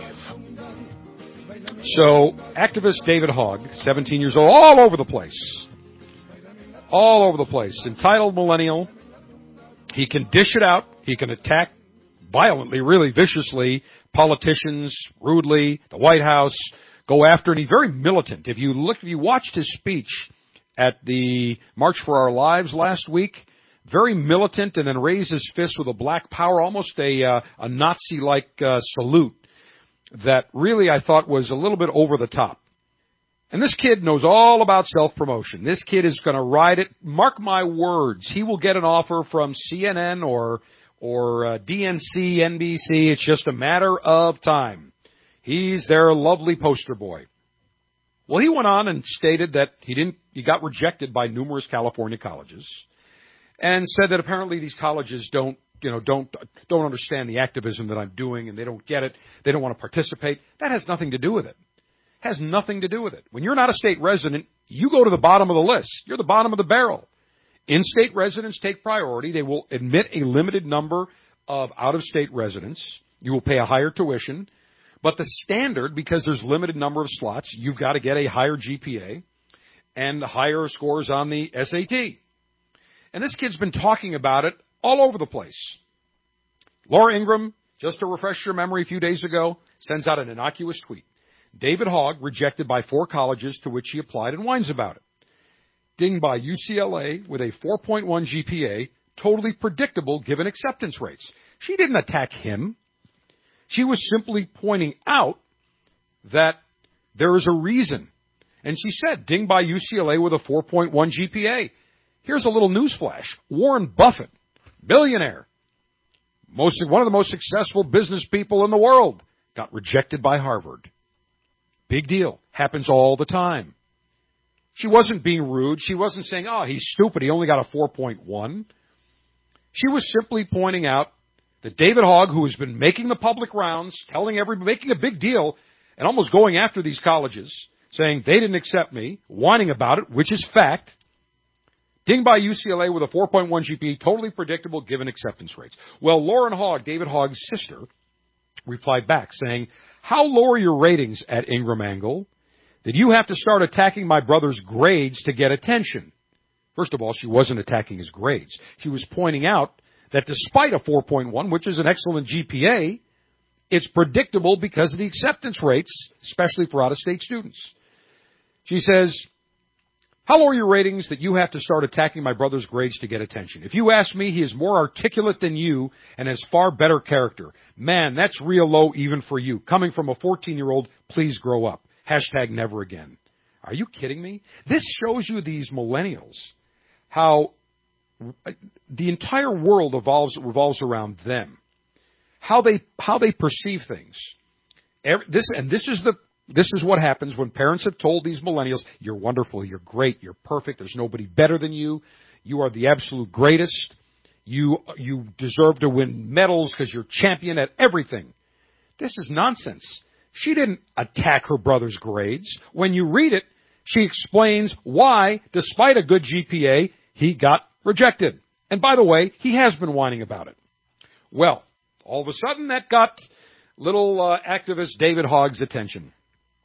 So, activist David Hogg, 17 years old, all over the place. All over the place. Entitled millennial. He can dish it out. He can attack violently, really viciously, politicians, rudely, the White House, go after, and he's very militant. If you watched his speech at the March for Our Lives last week, very militant, and then raised his fist with a black power, almost a Nazi-like salute that really I thought was a little bit over the top. And this kid knows all about self-promotion. This kid is going to ride it. Mark my words, he will get an offer from CNN or DNC, NBC. It's just a matter of time. He's their lovely poster boy. Well, he went on and stated that he got rejected by numerous California colleges and said that apparently these colleges don't don't understand the activism that I'm doing, and they don't get it. They don't want to participate. That has nothing to do with it. Has nothing to do with it. When you're not a state resident, you go to the bottom of the list. You're the bottom of the barrel. In-state residents take priority. They will admit a limited number of out-of-state residents. You will pay a higher tuition. But the standard, because there's limited number of slots, you've got to get a higher GPA and higher scores on the SAT. And this kid's been talking about it all over the place. Laura Ingraham, just to refresh your memory a few days ago, sends out an innocuous tweet. David Hogg rejected by 4 colleges to which he applied and whines about it. Dinged by UCLA with a 4.1 GPA, totally predictable given acceptance rates. She didn't attack him. She was simply pointing out that there is a reason. And she said, dinged by UCLA with a 4.1 GPA. Here's a little newsflash. Warren Buffett, billionaire, one of the most successful business people in the world, got rejected by Harvard. Big deal. Happens all the time. She wasn't being rude. She wasn't saying, oh, he's stupid. He only got a 4.1. She was simply pointing out that David Hogg, who has been making the public rounds, telling everybody, making a big deal, and almost going after these colleges, saying they didn't accept me, whining about it, which is fact, dinged by UCLA with a 4.1 GPA, totally predictable given acceptance rates. Well, Lauren Hogg, David Hogg's sister, replied back saying, how low are your ratings at Ingram Angle that you have to start attacking my brother's grades to get attention? First of all, she wasn't attacking his grades. She was pointing out that despite a 4.1, which is an excellent GPA, it's predictable because of the acceptance rates, especially for out-of-state students. She says, how low are your ratings that you have to start attacking my brother's grades to get attention? If you ask me, he is more articulate than you and has far better character. Man, that's real low even for you. Coming from a 14-year-old, please grow up. Hashtag never again. Are you kidding me? This shows you these millennials, how the entire world revolves around them, how they perceive things. This is what happens when parents have told these millennials, you're wonderful, you're great, you're perfect, there's nobody better than you, you are the absolute greatest, you deserve to win medals because you're champion at everything. This is nonsense. She didn't attack her brother's grades. When you read it, she explains why, despite a good GPA, he got rejected. And by the way, he has been whining about it. Well, all of a sudden that got little activist David Hogg's attention.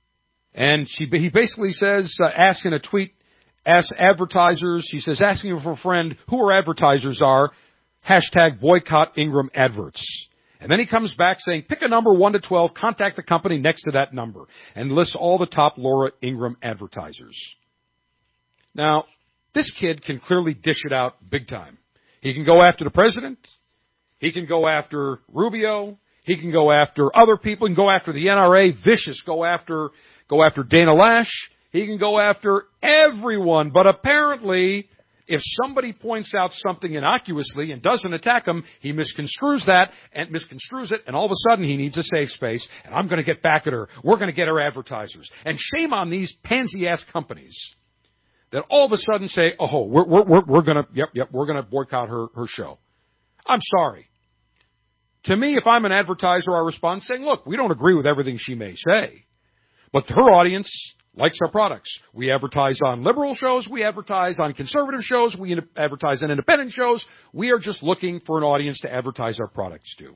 And he basically says, ask in a tweet, ask advertisers, she says, asking for a friend who her advertisers are, hashtag boycott Ingram adverts. And then he comes back saying, pick a number 1 to 12, contact the company next to that number, and lists all the top Laura Ingraham advertisers. Now, this kid can clearly dish it out big time. He can go after the president. He can go after Rubio. He can go after other people. He can go after the NRA, vicious, go after Dana Lash. He can go after everyone. But apparently, if somebody points out something innocuously and doesn't attack him, he misconstrues it, and all of a sudden he needs a safe space, and I'm going to get back at her. We're going to get her advertisers. And shame on these pansy-ass companies that all of a sudden say, oh, we're going to boycott her show. I'm sorry. To me, if I'm an advertiser, I respond saying, look, we don't agree with everything she may say, but her audience likes our products. We advertise on liberal shows. We advertise on conservative shows. We advertise on independent shows. We are just looking for an audience to advertise our products to.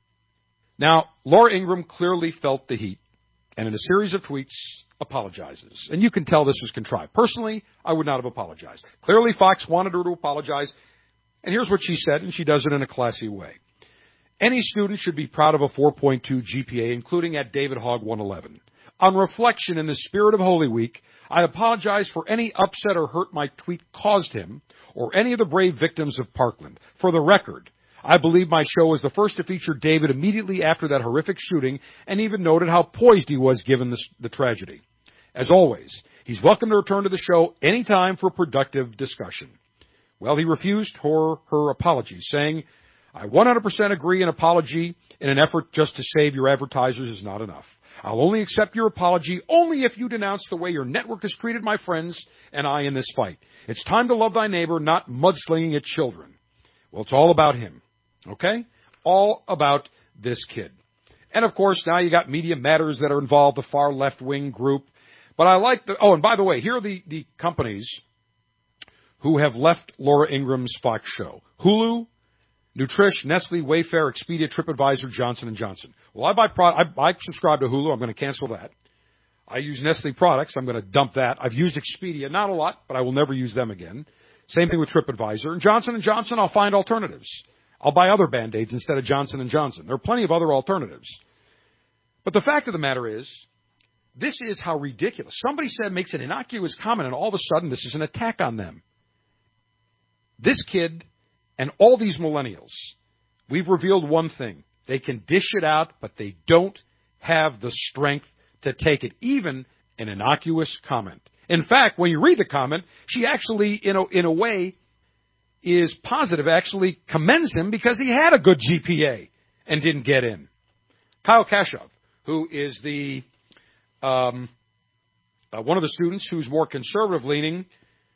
Now, Laura Ingraham clearly felt the heat, and in a series of tweets, apologizes. And you can tell this was contrived. Personally, I would not have apologized. Clearly, Fox wanted her to apologize, and here's what she said, and she does it in a classy way. Any student should be proud of a 4.2 GPA, including at David Hogg 111. On reflection, in the spirit of Holy Week, I apologize for any upset or hurt my tweet caused him or any of the brave victims of Parkland. For the record, I believe my show was the first to feature David immediately after that horrific shooting and even noted how poised he was given the tragedy. As always, he's welcome to return to the show anytime for productive discussion. Well, he refused her apology, saying, I 100% agree an apology in an effort just to save your advertisers is not enough. I'll only accept your apology only if you denounce the way your network has treated my friends and I in this fight. It's time to love thy neighbor, not mudslinging at children. Well, it's all about him. Okay? All about this kid. And, of course, now you got Media Matters that are involved, the far left-wing group. But I like the... Oh, and by the way, here are the companies who have left Laura Ingram's Fox show. Hulu, Nutrish, Nestle, Wayfair, Expedia, TripAdvisor, Johnson & Johnson. Well, I subscribe to Hulu. I'm going to cancel that. I use Nestle products. I'm going to dump that. I've used Expedia. Not a lot, but I will never use them again. Same thing with TripAdvisor. And Johnson & Johnson, I'll find alternatives. I'll buy other Band-Aids instead of Johnson & Johnson. There are plenty of other alternatives. But the fact of the matter is, this is how ridiculous. Somebody makes an innocuous comment, and all of a sudden this is an attack on them. This kid and all these millennials, we've revealed one thing. They can dish it out, but they don't have the strength to take it, even an innocuous comment. In fact, when you read the comment, she actually, in a way, is positive, actually commends him because he had a good GPA and didn't get in. Kyle Kashuv, who is the one of the students who's more conservative-leaning,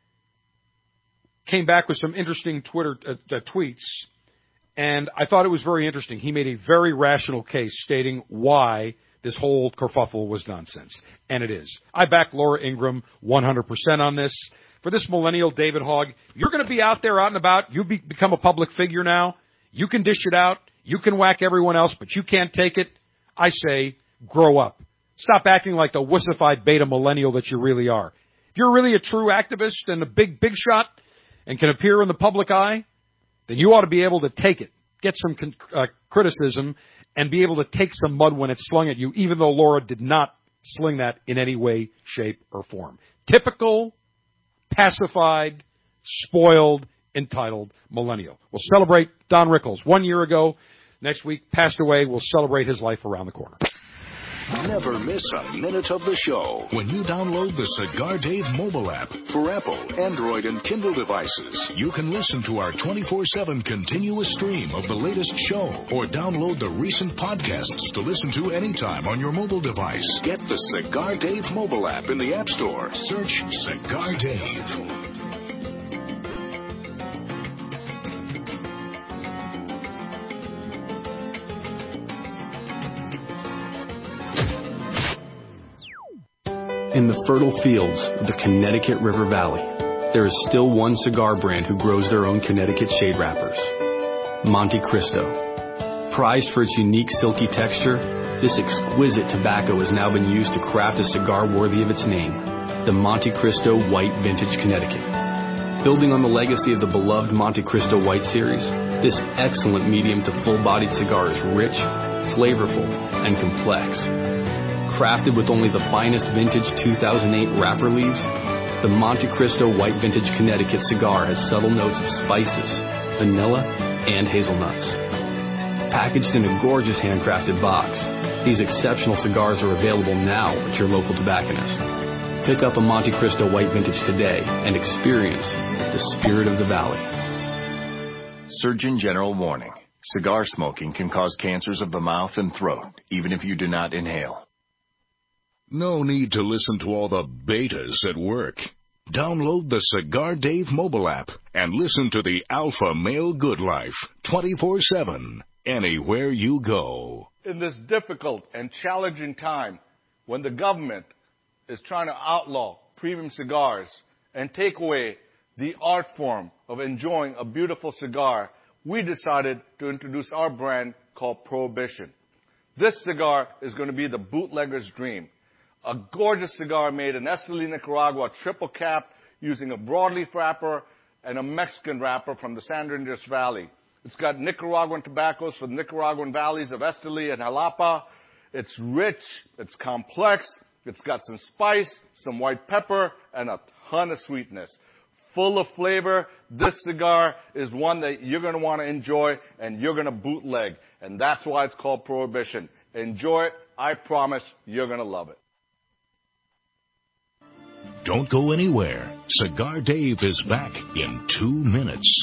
came back with some interesting Twitter tweets, and I thought it was very interesting. He made a very rational case stating why this whole kerfuffle was nonsense, and it is. I back Laura Ingram 100% on this. For this millennial David Hogg, you're going to be out there, out and about. You become a public figure now. You can dish it out. You can whack everyone else, but you can't take it. I say, grow up. Stop acting like the wussified beta millennial that you really are. If you're really a true activist and a big shot and can appear in the public eye, then you ought to be able to take it, get some criticism, and be able to take some mud when it's slung at you, even though Laura did not sling that in any way, shape, or form. Typical, pacified, spoiled, entitled millennial. We'll celebrate Don Rickles 1 year ago. Next week, passed away. We'll celebrate his life around the corner. Never miss a minute of the show when you download the Cigar Dave mobile app for Apple, Android, and Kindle devices. You can listen to our 24/7 continuous stream of the latest show or download the recent podcasts to listen to anytime on your mobile device. Get the Cigar Dave mobile app in the App Store. Search Cigar Dave. In the fertile fields of the Connecticut River Valley, there is still one cigar brand who grows their own Connecticut shade wrappers, Monte Cristo. Prized for its unique silky texture, this exquisite tobacco has now been used to craft a cigar worthy of its name, the Monte Cristo White Vintage Connecticut. Building on the legacy of the beloved Monte Cristo White series, this excellent medium to full-bodied cigar is rich, flavorful, and complex. Crafted with only the finest vintage 2008 wrapper leaves, the Monte Cristo White Vintage Connecticut cigar has subtle notes of spices, vanilla, and hazelnuts. Packaged in a gorgeous handcrafted box, these exceptional cigars are available now at your local tobacconist. Pick up a Monte Cristo White Vintage today and experience the spirit of the valley. Surgeon General warning. Cigar smoking can cause cancers of the mouth and throat, even if you do not inhale. No need to listen to all the betas at work. Download the Cigar Dave mobile app and listen to the Alpha Male Good Life 24/7, anywhere you go. In this difficult and challenging time, when the government is trying to outlaw premium cigars and take away the art form of enjoying a beautiful cigar, we decided to introduce our brand called Prohibition. This cigar is going to be the bootlegger's dream. A gorgeous cigar made in Esteli, Nicaragua, triple cap, using a broadleaf wrapper and a Mexican wrapper from the San Andres Valley. It's got Nicaraguan tobaccos from the Nicaraguan valleys of Esteli and Jalapa. It's rich, it's complex, it's got some spice, some white pepper, and a ton of sweetness. Full of flavor, this cigar is one that you're going to want to enjoy and you're going to bootleg. And that's why it's called Prohibition. Enjoy it. I promise you're going to love it. Don't go anywhere. Cigar Dave is back in 2 minutes.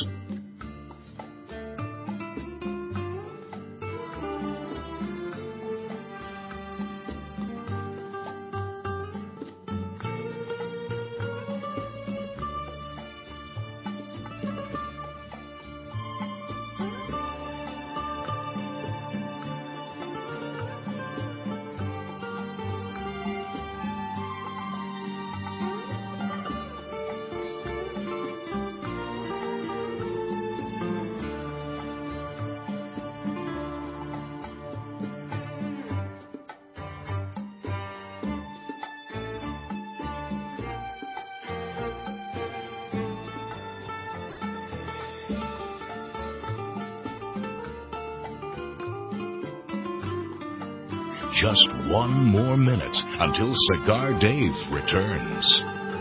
Just one more minute until Cigar Dave returns.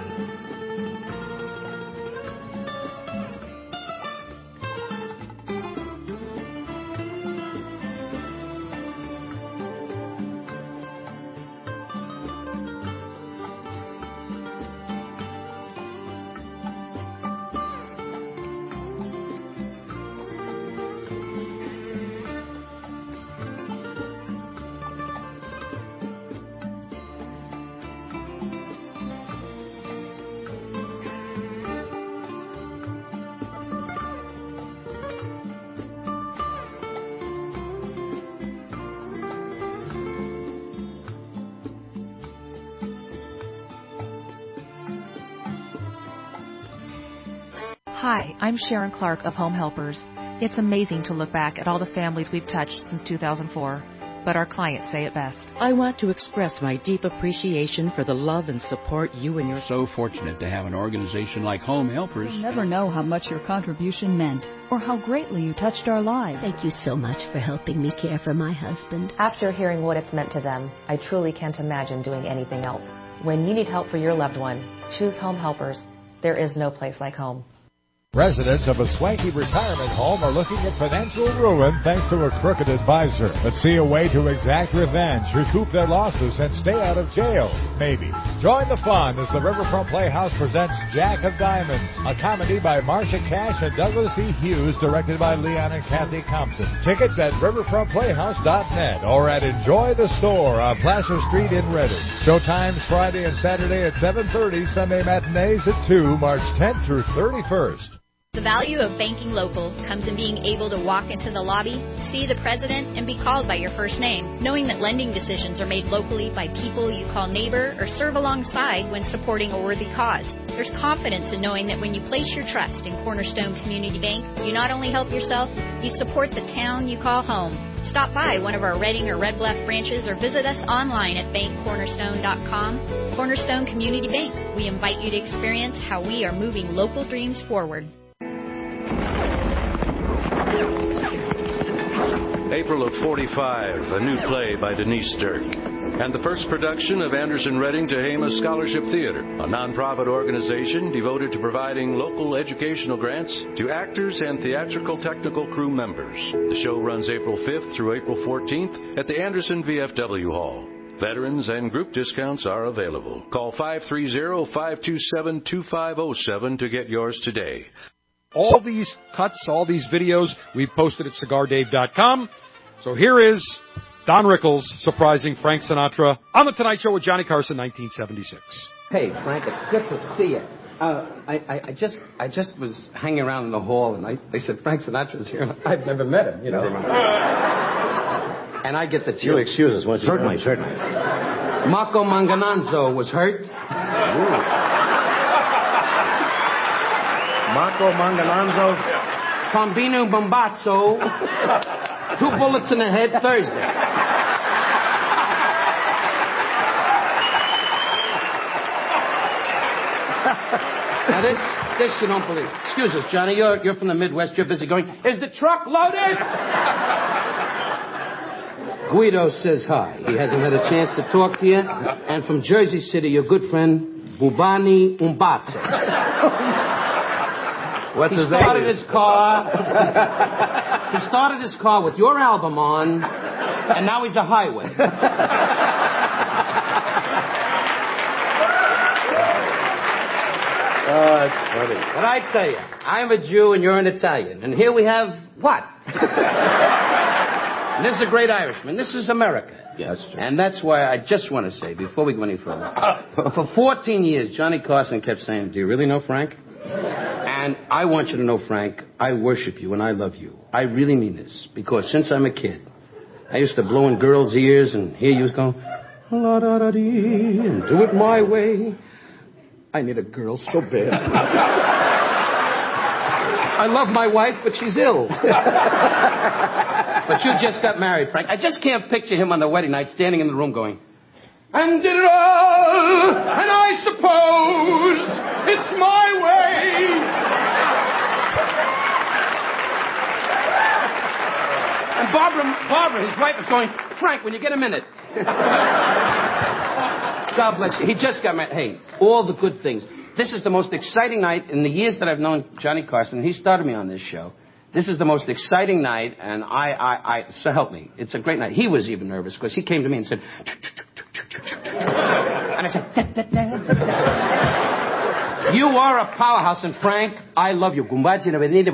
Hi, I'm Sharon Clark of Home Helpers. It's amazing to look back at all the families we've touched since 2004, but our clients say it best. I want to express my deep appreciation for the love and support you and your... So fortunate to have an organization like Home Helpers. You'll never know how much your contribution meant or how greatly you touched our lives. Thank you so much for helping me care for my husband. After hearing what it's meant to them, I truly can't imagine doing anything else. When you need help for your loved one, choose Home Helpers. There is no place like home. Residents of a swanky retirement home are looking at financial ruin thanks to a crooked advisor. But see a way to exact revenge, recoup their losses, and stay out of jail. Maybe. Join the fun as the Riverfront Playhouse presents Jack of Diamonds, a comedy by Marcia Cash and Douglas E. Hughes, directed by Leon and Kathy Compton. Tickets at riverfrontplayhouse.net or at Enjoy the Store on Placer Street in Redding. Showtimes Friday and Saturday at 7:30, Sunday matinees at 2, March 10th through 31st. The value of banking local comes in being able to walk into the lobby, see the president, and be called by your first name, knowing that lending decisions are made locally by people you call neighbor or serve alongside when supporting a worthy cause. There's confidence in knowing that when you place your trust in Cornerstone Community Bank, you not only help yourself, you support the town you call home. Stop by one of our Reading or Red Bluff branches or visit us online at bankcornerstone.com. Cornerstone Community Bank. We invite you to experience how we are moving local dreams forward. April of 45, a new play by Denise Dirk, and the first production of Anderson Reading Tehama Scholarship Theater, a nonprofit organization devoted to providing local educational grants to actors and theatrical technical crew members. The show runs April 5th through April 14th at the Anderson VFW Hall. Veterans and group discounts are available. Call 530-527-2507 to get yours today. All these cuts, all these videos, we've posted at CigarDave.com. So here is Don Rickles surprising Frank Sinatra on The Tonight Show with Johnny Carson, 1976. Hey, Frank, it's good to see you. I just was hanging around in the hall, and they said Frank Sinatra's here. I've never met him, you know. And I get the chill. You'll excuse us, won't you? Certainly. Marco Mangananzo was hurt. Marco Mangananzo. Trombino Bombazzo. 2 bullets in the head Thursday. Now this you don't believe. Excuse us, Johnny. You're from the Midwest. You're busy going, is the truck loaded? Guido says hi. He hasn't had a chance to talk to you. And from Jersey City, your good friend, Bubani Umbazzo. What does that mean? He started his car with your album on, and now he's a highway. Oh, that's funny. But I tell you, I'm a Jew and you're an Italian. And here we have what? And this is a great Irishman. This is America. Yes, that's true. And that's why I just want to say, before we go any further, for 14 years, Johnny Carson kept saying, do you really know Frank? And I want you to know, Frank, I worship you and I love you. I really mean this. Because since I'm a kid, I used to blow in girls' ears and hear you go, la-da-da-dee, and do it my way. I need a girl so bad. I love my wife, but she's ill. But you just got married, Frank. I just can't picture him on the wedding night standing in the room going, and did it all, and I suppose it's my way. And Barbara, his wife, is going, Frank, when you get a minute, God bless you. He just got married. Hey, all the good things. This is the most exciting night in the years that I've known Johnny Carson. He started me on this show. This is the most exciting night, and so help me. It's a great night. He was even nervous because he came to me and said, and I said, you are a powerhouse, and Frank, I love you. And at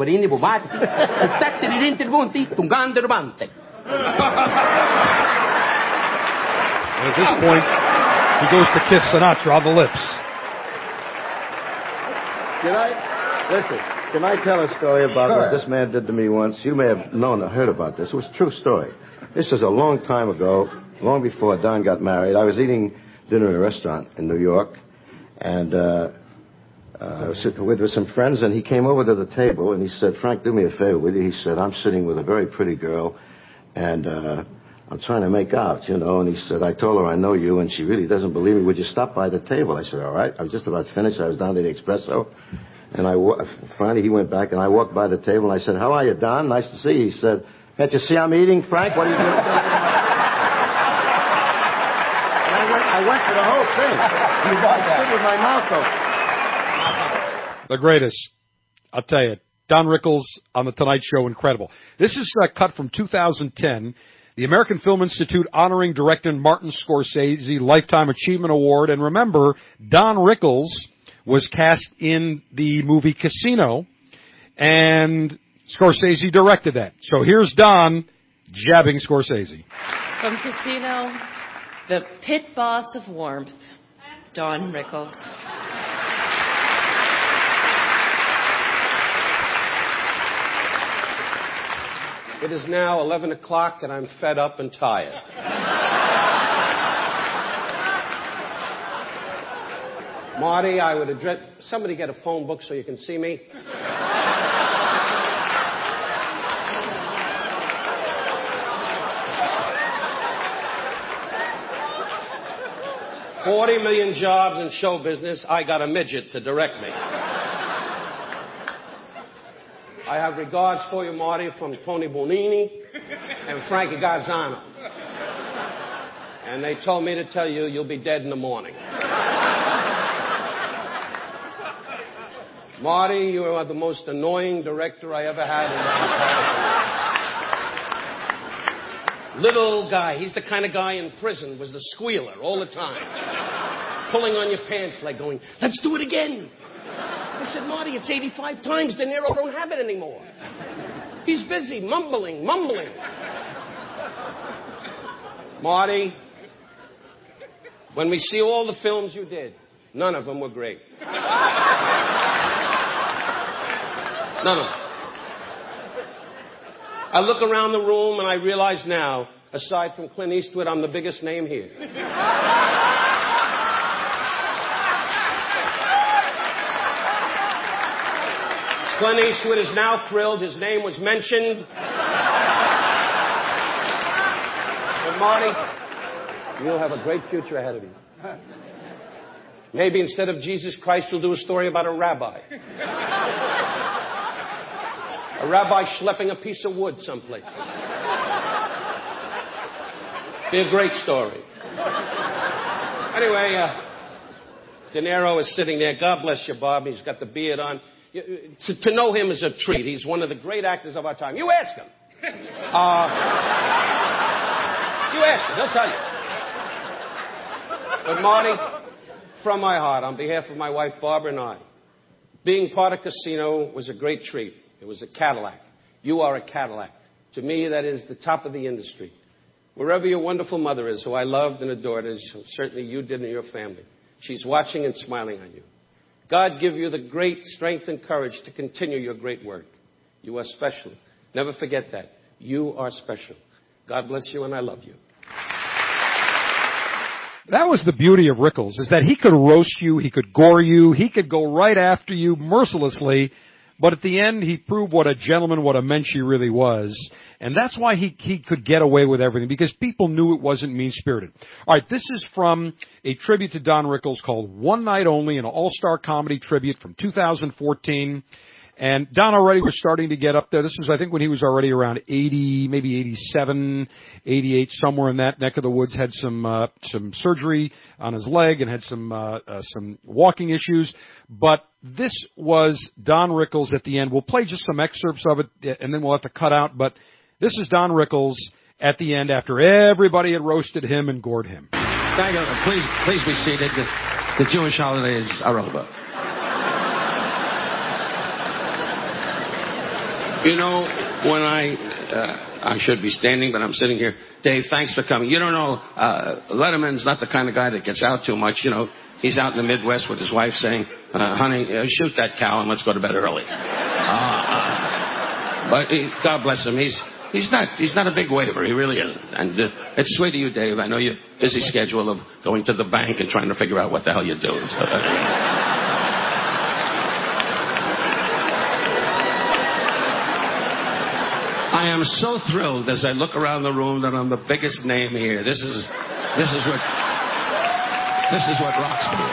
this point, he goes to kiss Sinatra on the lips. Can I tell a story about what this man did to me once? You may have known or heard about this. It was a true story. This is a long time ago, long before Don got married. I was eating dinner in a restaurant in New York, and I was sitting with some friends, and he came over to the table, and he said, Frank, do me a favor, will you? He said, I'm sitting with a very pretty girl, and I'm trying to make out, you know. And he said, I told her I know you, and she really doesn't believe me. Would you stop by the table? I said, all right. I was just about finished. I was down to the espresso. And finally he went back, and I walked by the table, and I said, how are you, Don? Nice to see you. He said, can't you see I'm eating, Frank? What are you doing? And I went for the whole thing. I stood with my mouth open. The greatest. I'll tell you. Don Rickles on The Tonight Show, incredible. This is cut from 2010. The American Film Institute honoring director Martin Scorsese Lifetime Achievement Award. And remember, Don Rickles was cast in the movie Casino, and Scorsese directed that. So here's Don jabbing Scorsese. From Casino, the pit boss of warmth, Don Rickles. It is now 11 o'clock, and I'm fed up and tired. Marty, I would address... Somebody get a phone book so you can see me. $40 million jobs in show business. I got a midget to direct me. I have regards for you, Marty, from Tony Bonini and Frankie Gazzano. And they told me to tell you you'll be dead in the morning. Marty, you are the most annoying director I ever had in my entire life. Little guy. He's the kind of guy in prison was the squealer all the time. Pulling on your pants leg going, let's do it again. I said, Marty, it's 85 times. De Niro don't have it anymore. He's busy mumbling. Marty, when we see all the films you did, none of them were great. None of them. I look around the room and I realize now, aside from Clint Eastwood, I'm the biggest name here. Clint Eastwood is now thrilled. His name was mentioned. But Marty, you'll have a great future ahead of you. Maybe instead of Jesus Christ, you'll do a story about a rabbi. A rabbi schlepping a piece of wood someplace. Be a great story. Anyway, De Niro is sitting there. God bless you, Bob. He's got the beard on. To know him is a treat. He's one of the great actors of our time. You ask him. You ask him. He'll tell you. But Marty, from my heart, on behalf of my wife, Barbara, and I, being part of Casino was a great treat. It was a Cadillac. You are a Cadillac. To me, that is the top of the industry. Wherever your wonderful mother is, who I loved and adored, as certainly you did in your family, she's watching and smiling on you. God give you the great strength and courage to continue your great work. You are special. Never forget that. You are special. God bless you, and I love you. That was the beauty of Rickles, is that he could roast you, he could gore you, he could go right after you mercilessly, but at the end, he proved what a gentleman, what a mensch he really was. And that's why he could get away with everything, because people knew it wasn't mean-spirited. All right, this is from a tribute to Don Rickles called One Night Only, an all-star comedy tribute from 2014. And Don already was starting to get up there. This was, I think, when he was already around 80, maybe 87, 88, somewhere in that neck of the woods. Had some surgery on his leg and had some walking issues. But this was Don Rickles at the end. We'll play just some excerpts of it, and then we'll have to cut out. But this is Don Rickles at the end after everybody had roasted him and gored him. Thank you. Please be seated. The Jewish holidays are over. You know, when I should be standing, but I'm sitting here. Dave, thanks for coming. You don't know, Letterman's not the kind of guy that gets out too much. You know, he's out in the Midwest with his wife saying, honey, shoot that cow and let's go to bed early. But God bless him. He's not a big waver. He really isn't. And it's sweet of you, Dave. I know your busy schedule of going to the bank and trying to figure out what the hell you're doing. So, I am so thrilled as I look around the room that I'm the biggest name here. This is what rocks me.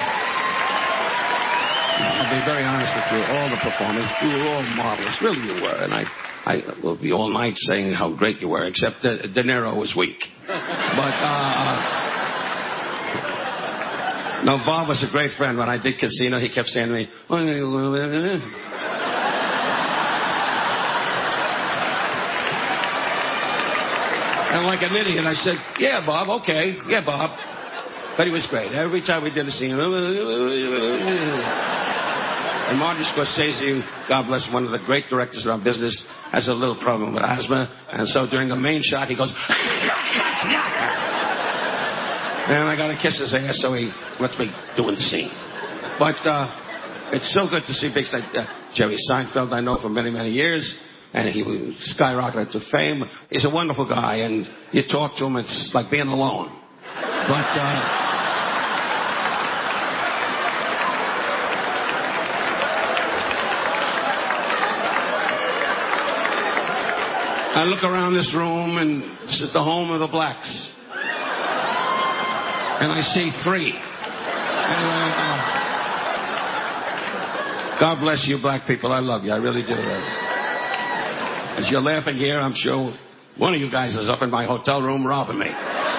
I'll be very honest with you. All the performers, you were all marvelous. Really, you were. And I will be all night saying how great you were, except that De Niro was weak. But no, Bob was a great friend. When I did Casino, he kept saying to me, and like an idiot, I said, yeah, Bob, okay. Yeah, Bob. But he was great. Every time we did a scene. And Martin Scorsese, God bless him, one of the great directors in our business, has a little problem with asthma. And so during the main shot, he goes... and I got to kiss his ass, so he lets me doing the scene. But it's so good to see big stuff. Jerry Seinfeld, I know for many, many years. And he skyrocketed to fame. He's a wonderful guy, and you talk to him, it's like being alone. But, I look around this room, and this is the home of the blacks. And I see 3. Anyway, God bless you, black people. I love you. I really do. As you're laughing here, I'm sure one of you guys is up in my hotel room robbing me.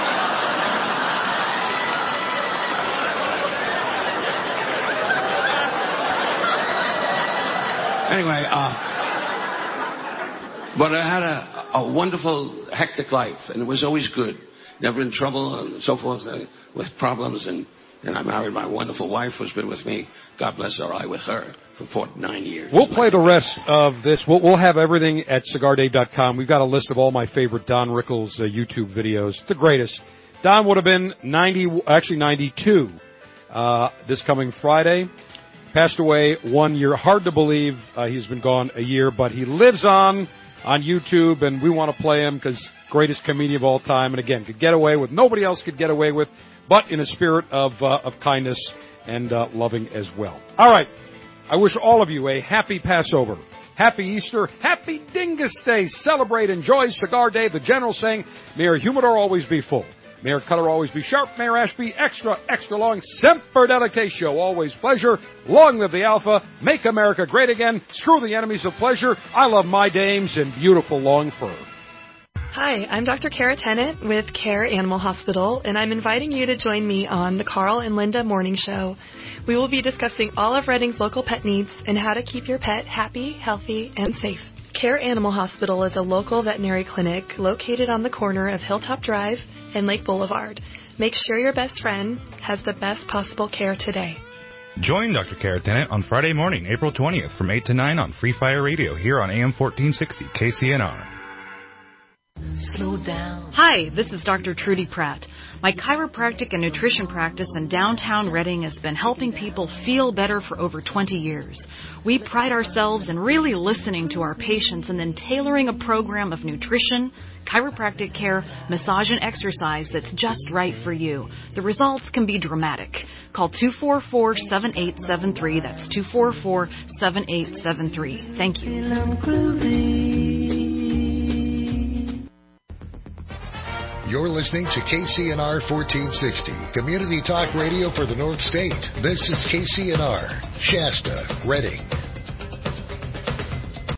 Anyway, but I had a wonderful, hectic life, and it was always good. Never in trouble and so forth, with problems, and I married my wonderful wife, who's been with me, God bless her, I with her, for 49 years. We'll play the rest of this. We'll have everything at CigarDave.com. We've got a list of all my favorite Don Rickles YouTube videos, the greatest. Don would have been 92 this coming Friday. Passed away 1 year. Hard to believe he's been gone a year, but he lives on YouTube, and we want to play him because greatest comedian of all time, and again, could get away with nobody else could get away with, but in a spirit of kindness and loving as well. All right. I wish all of you a happy Passover, happy Easter, happy Dingus Day. Celebrate, enjoy Cigar Dave. The General saying, may your humidor always be full. May your cutter always be sharp. May your ash be extra, extra long. Semper Delectatio. Always pleasure. Long live the Alpha. Make America great again. Screw the enemies of pleasure. I love my dames in beautiful long fur. Hi, I'm Dr. Kara Tennant with Care Animal Hospital, and I'm inviting you to join me on the Carl and Linda Morning Show. We will be discussing all of Reading's local pet needs and how to keep your pet happy, healthy, and safe. Care Animal Hospital is a local veterinary clinic located on the corner of Hilltop Drive and Lake Boulevard. Make sure your best friend has the best possible care today. Join Dr. Kara Tennant on Friday morning, April 20th from 8 to 9 on Free Fire Radio here on AM 1460 KCNR. Slow down. Hi, this is Dr. Trudy Pratt. My chiropractic and nutrition practice in downtown Reading has been helping people feel better for over 20 years. We pride ourselves in really listening to our patients and then tailoring a program of nutrition, chiropractic care, massage, and exercise that's just right for you. The results can be dramatic. Call 244-7873. That's 244-7873. Thank you. You're listening to KCNR 1460, Community Talk Radio for the North State. This is KCNR, Shasta, Reading.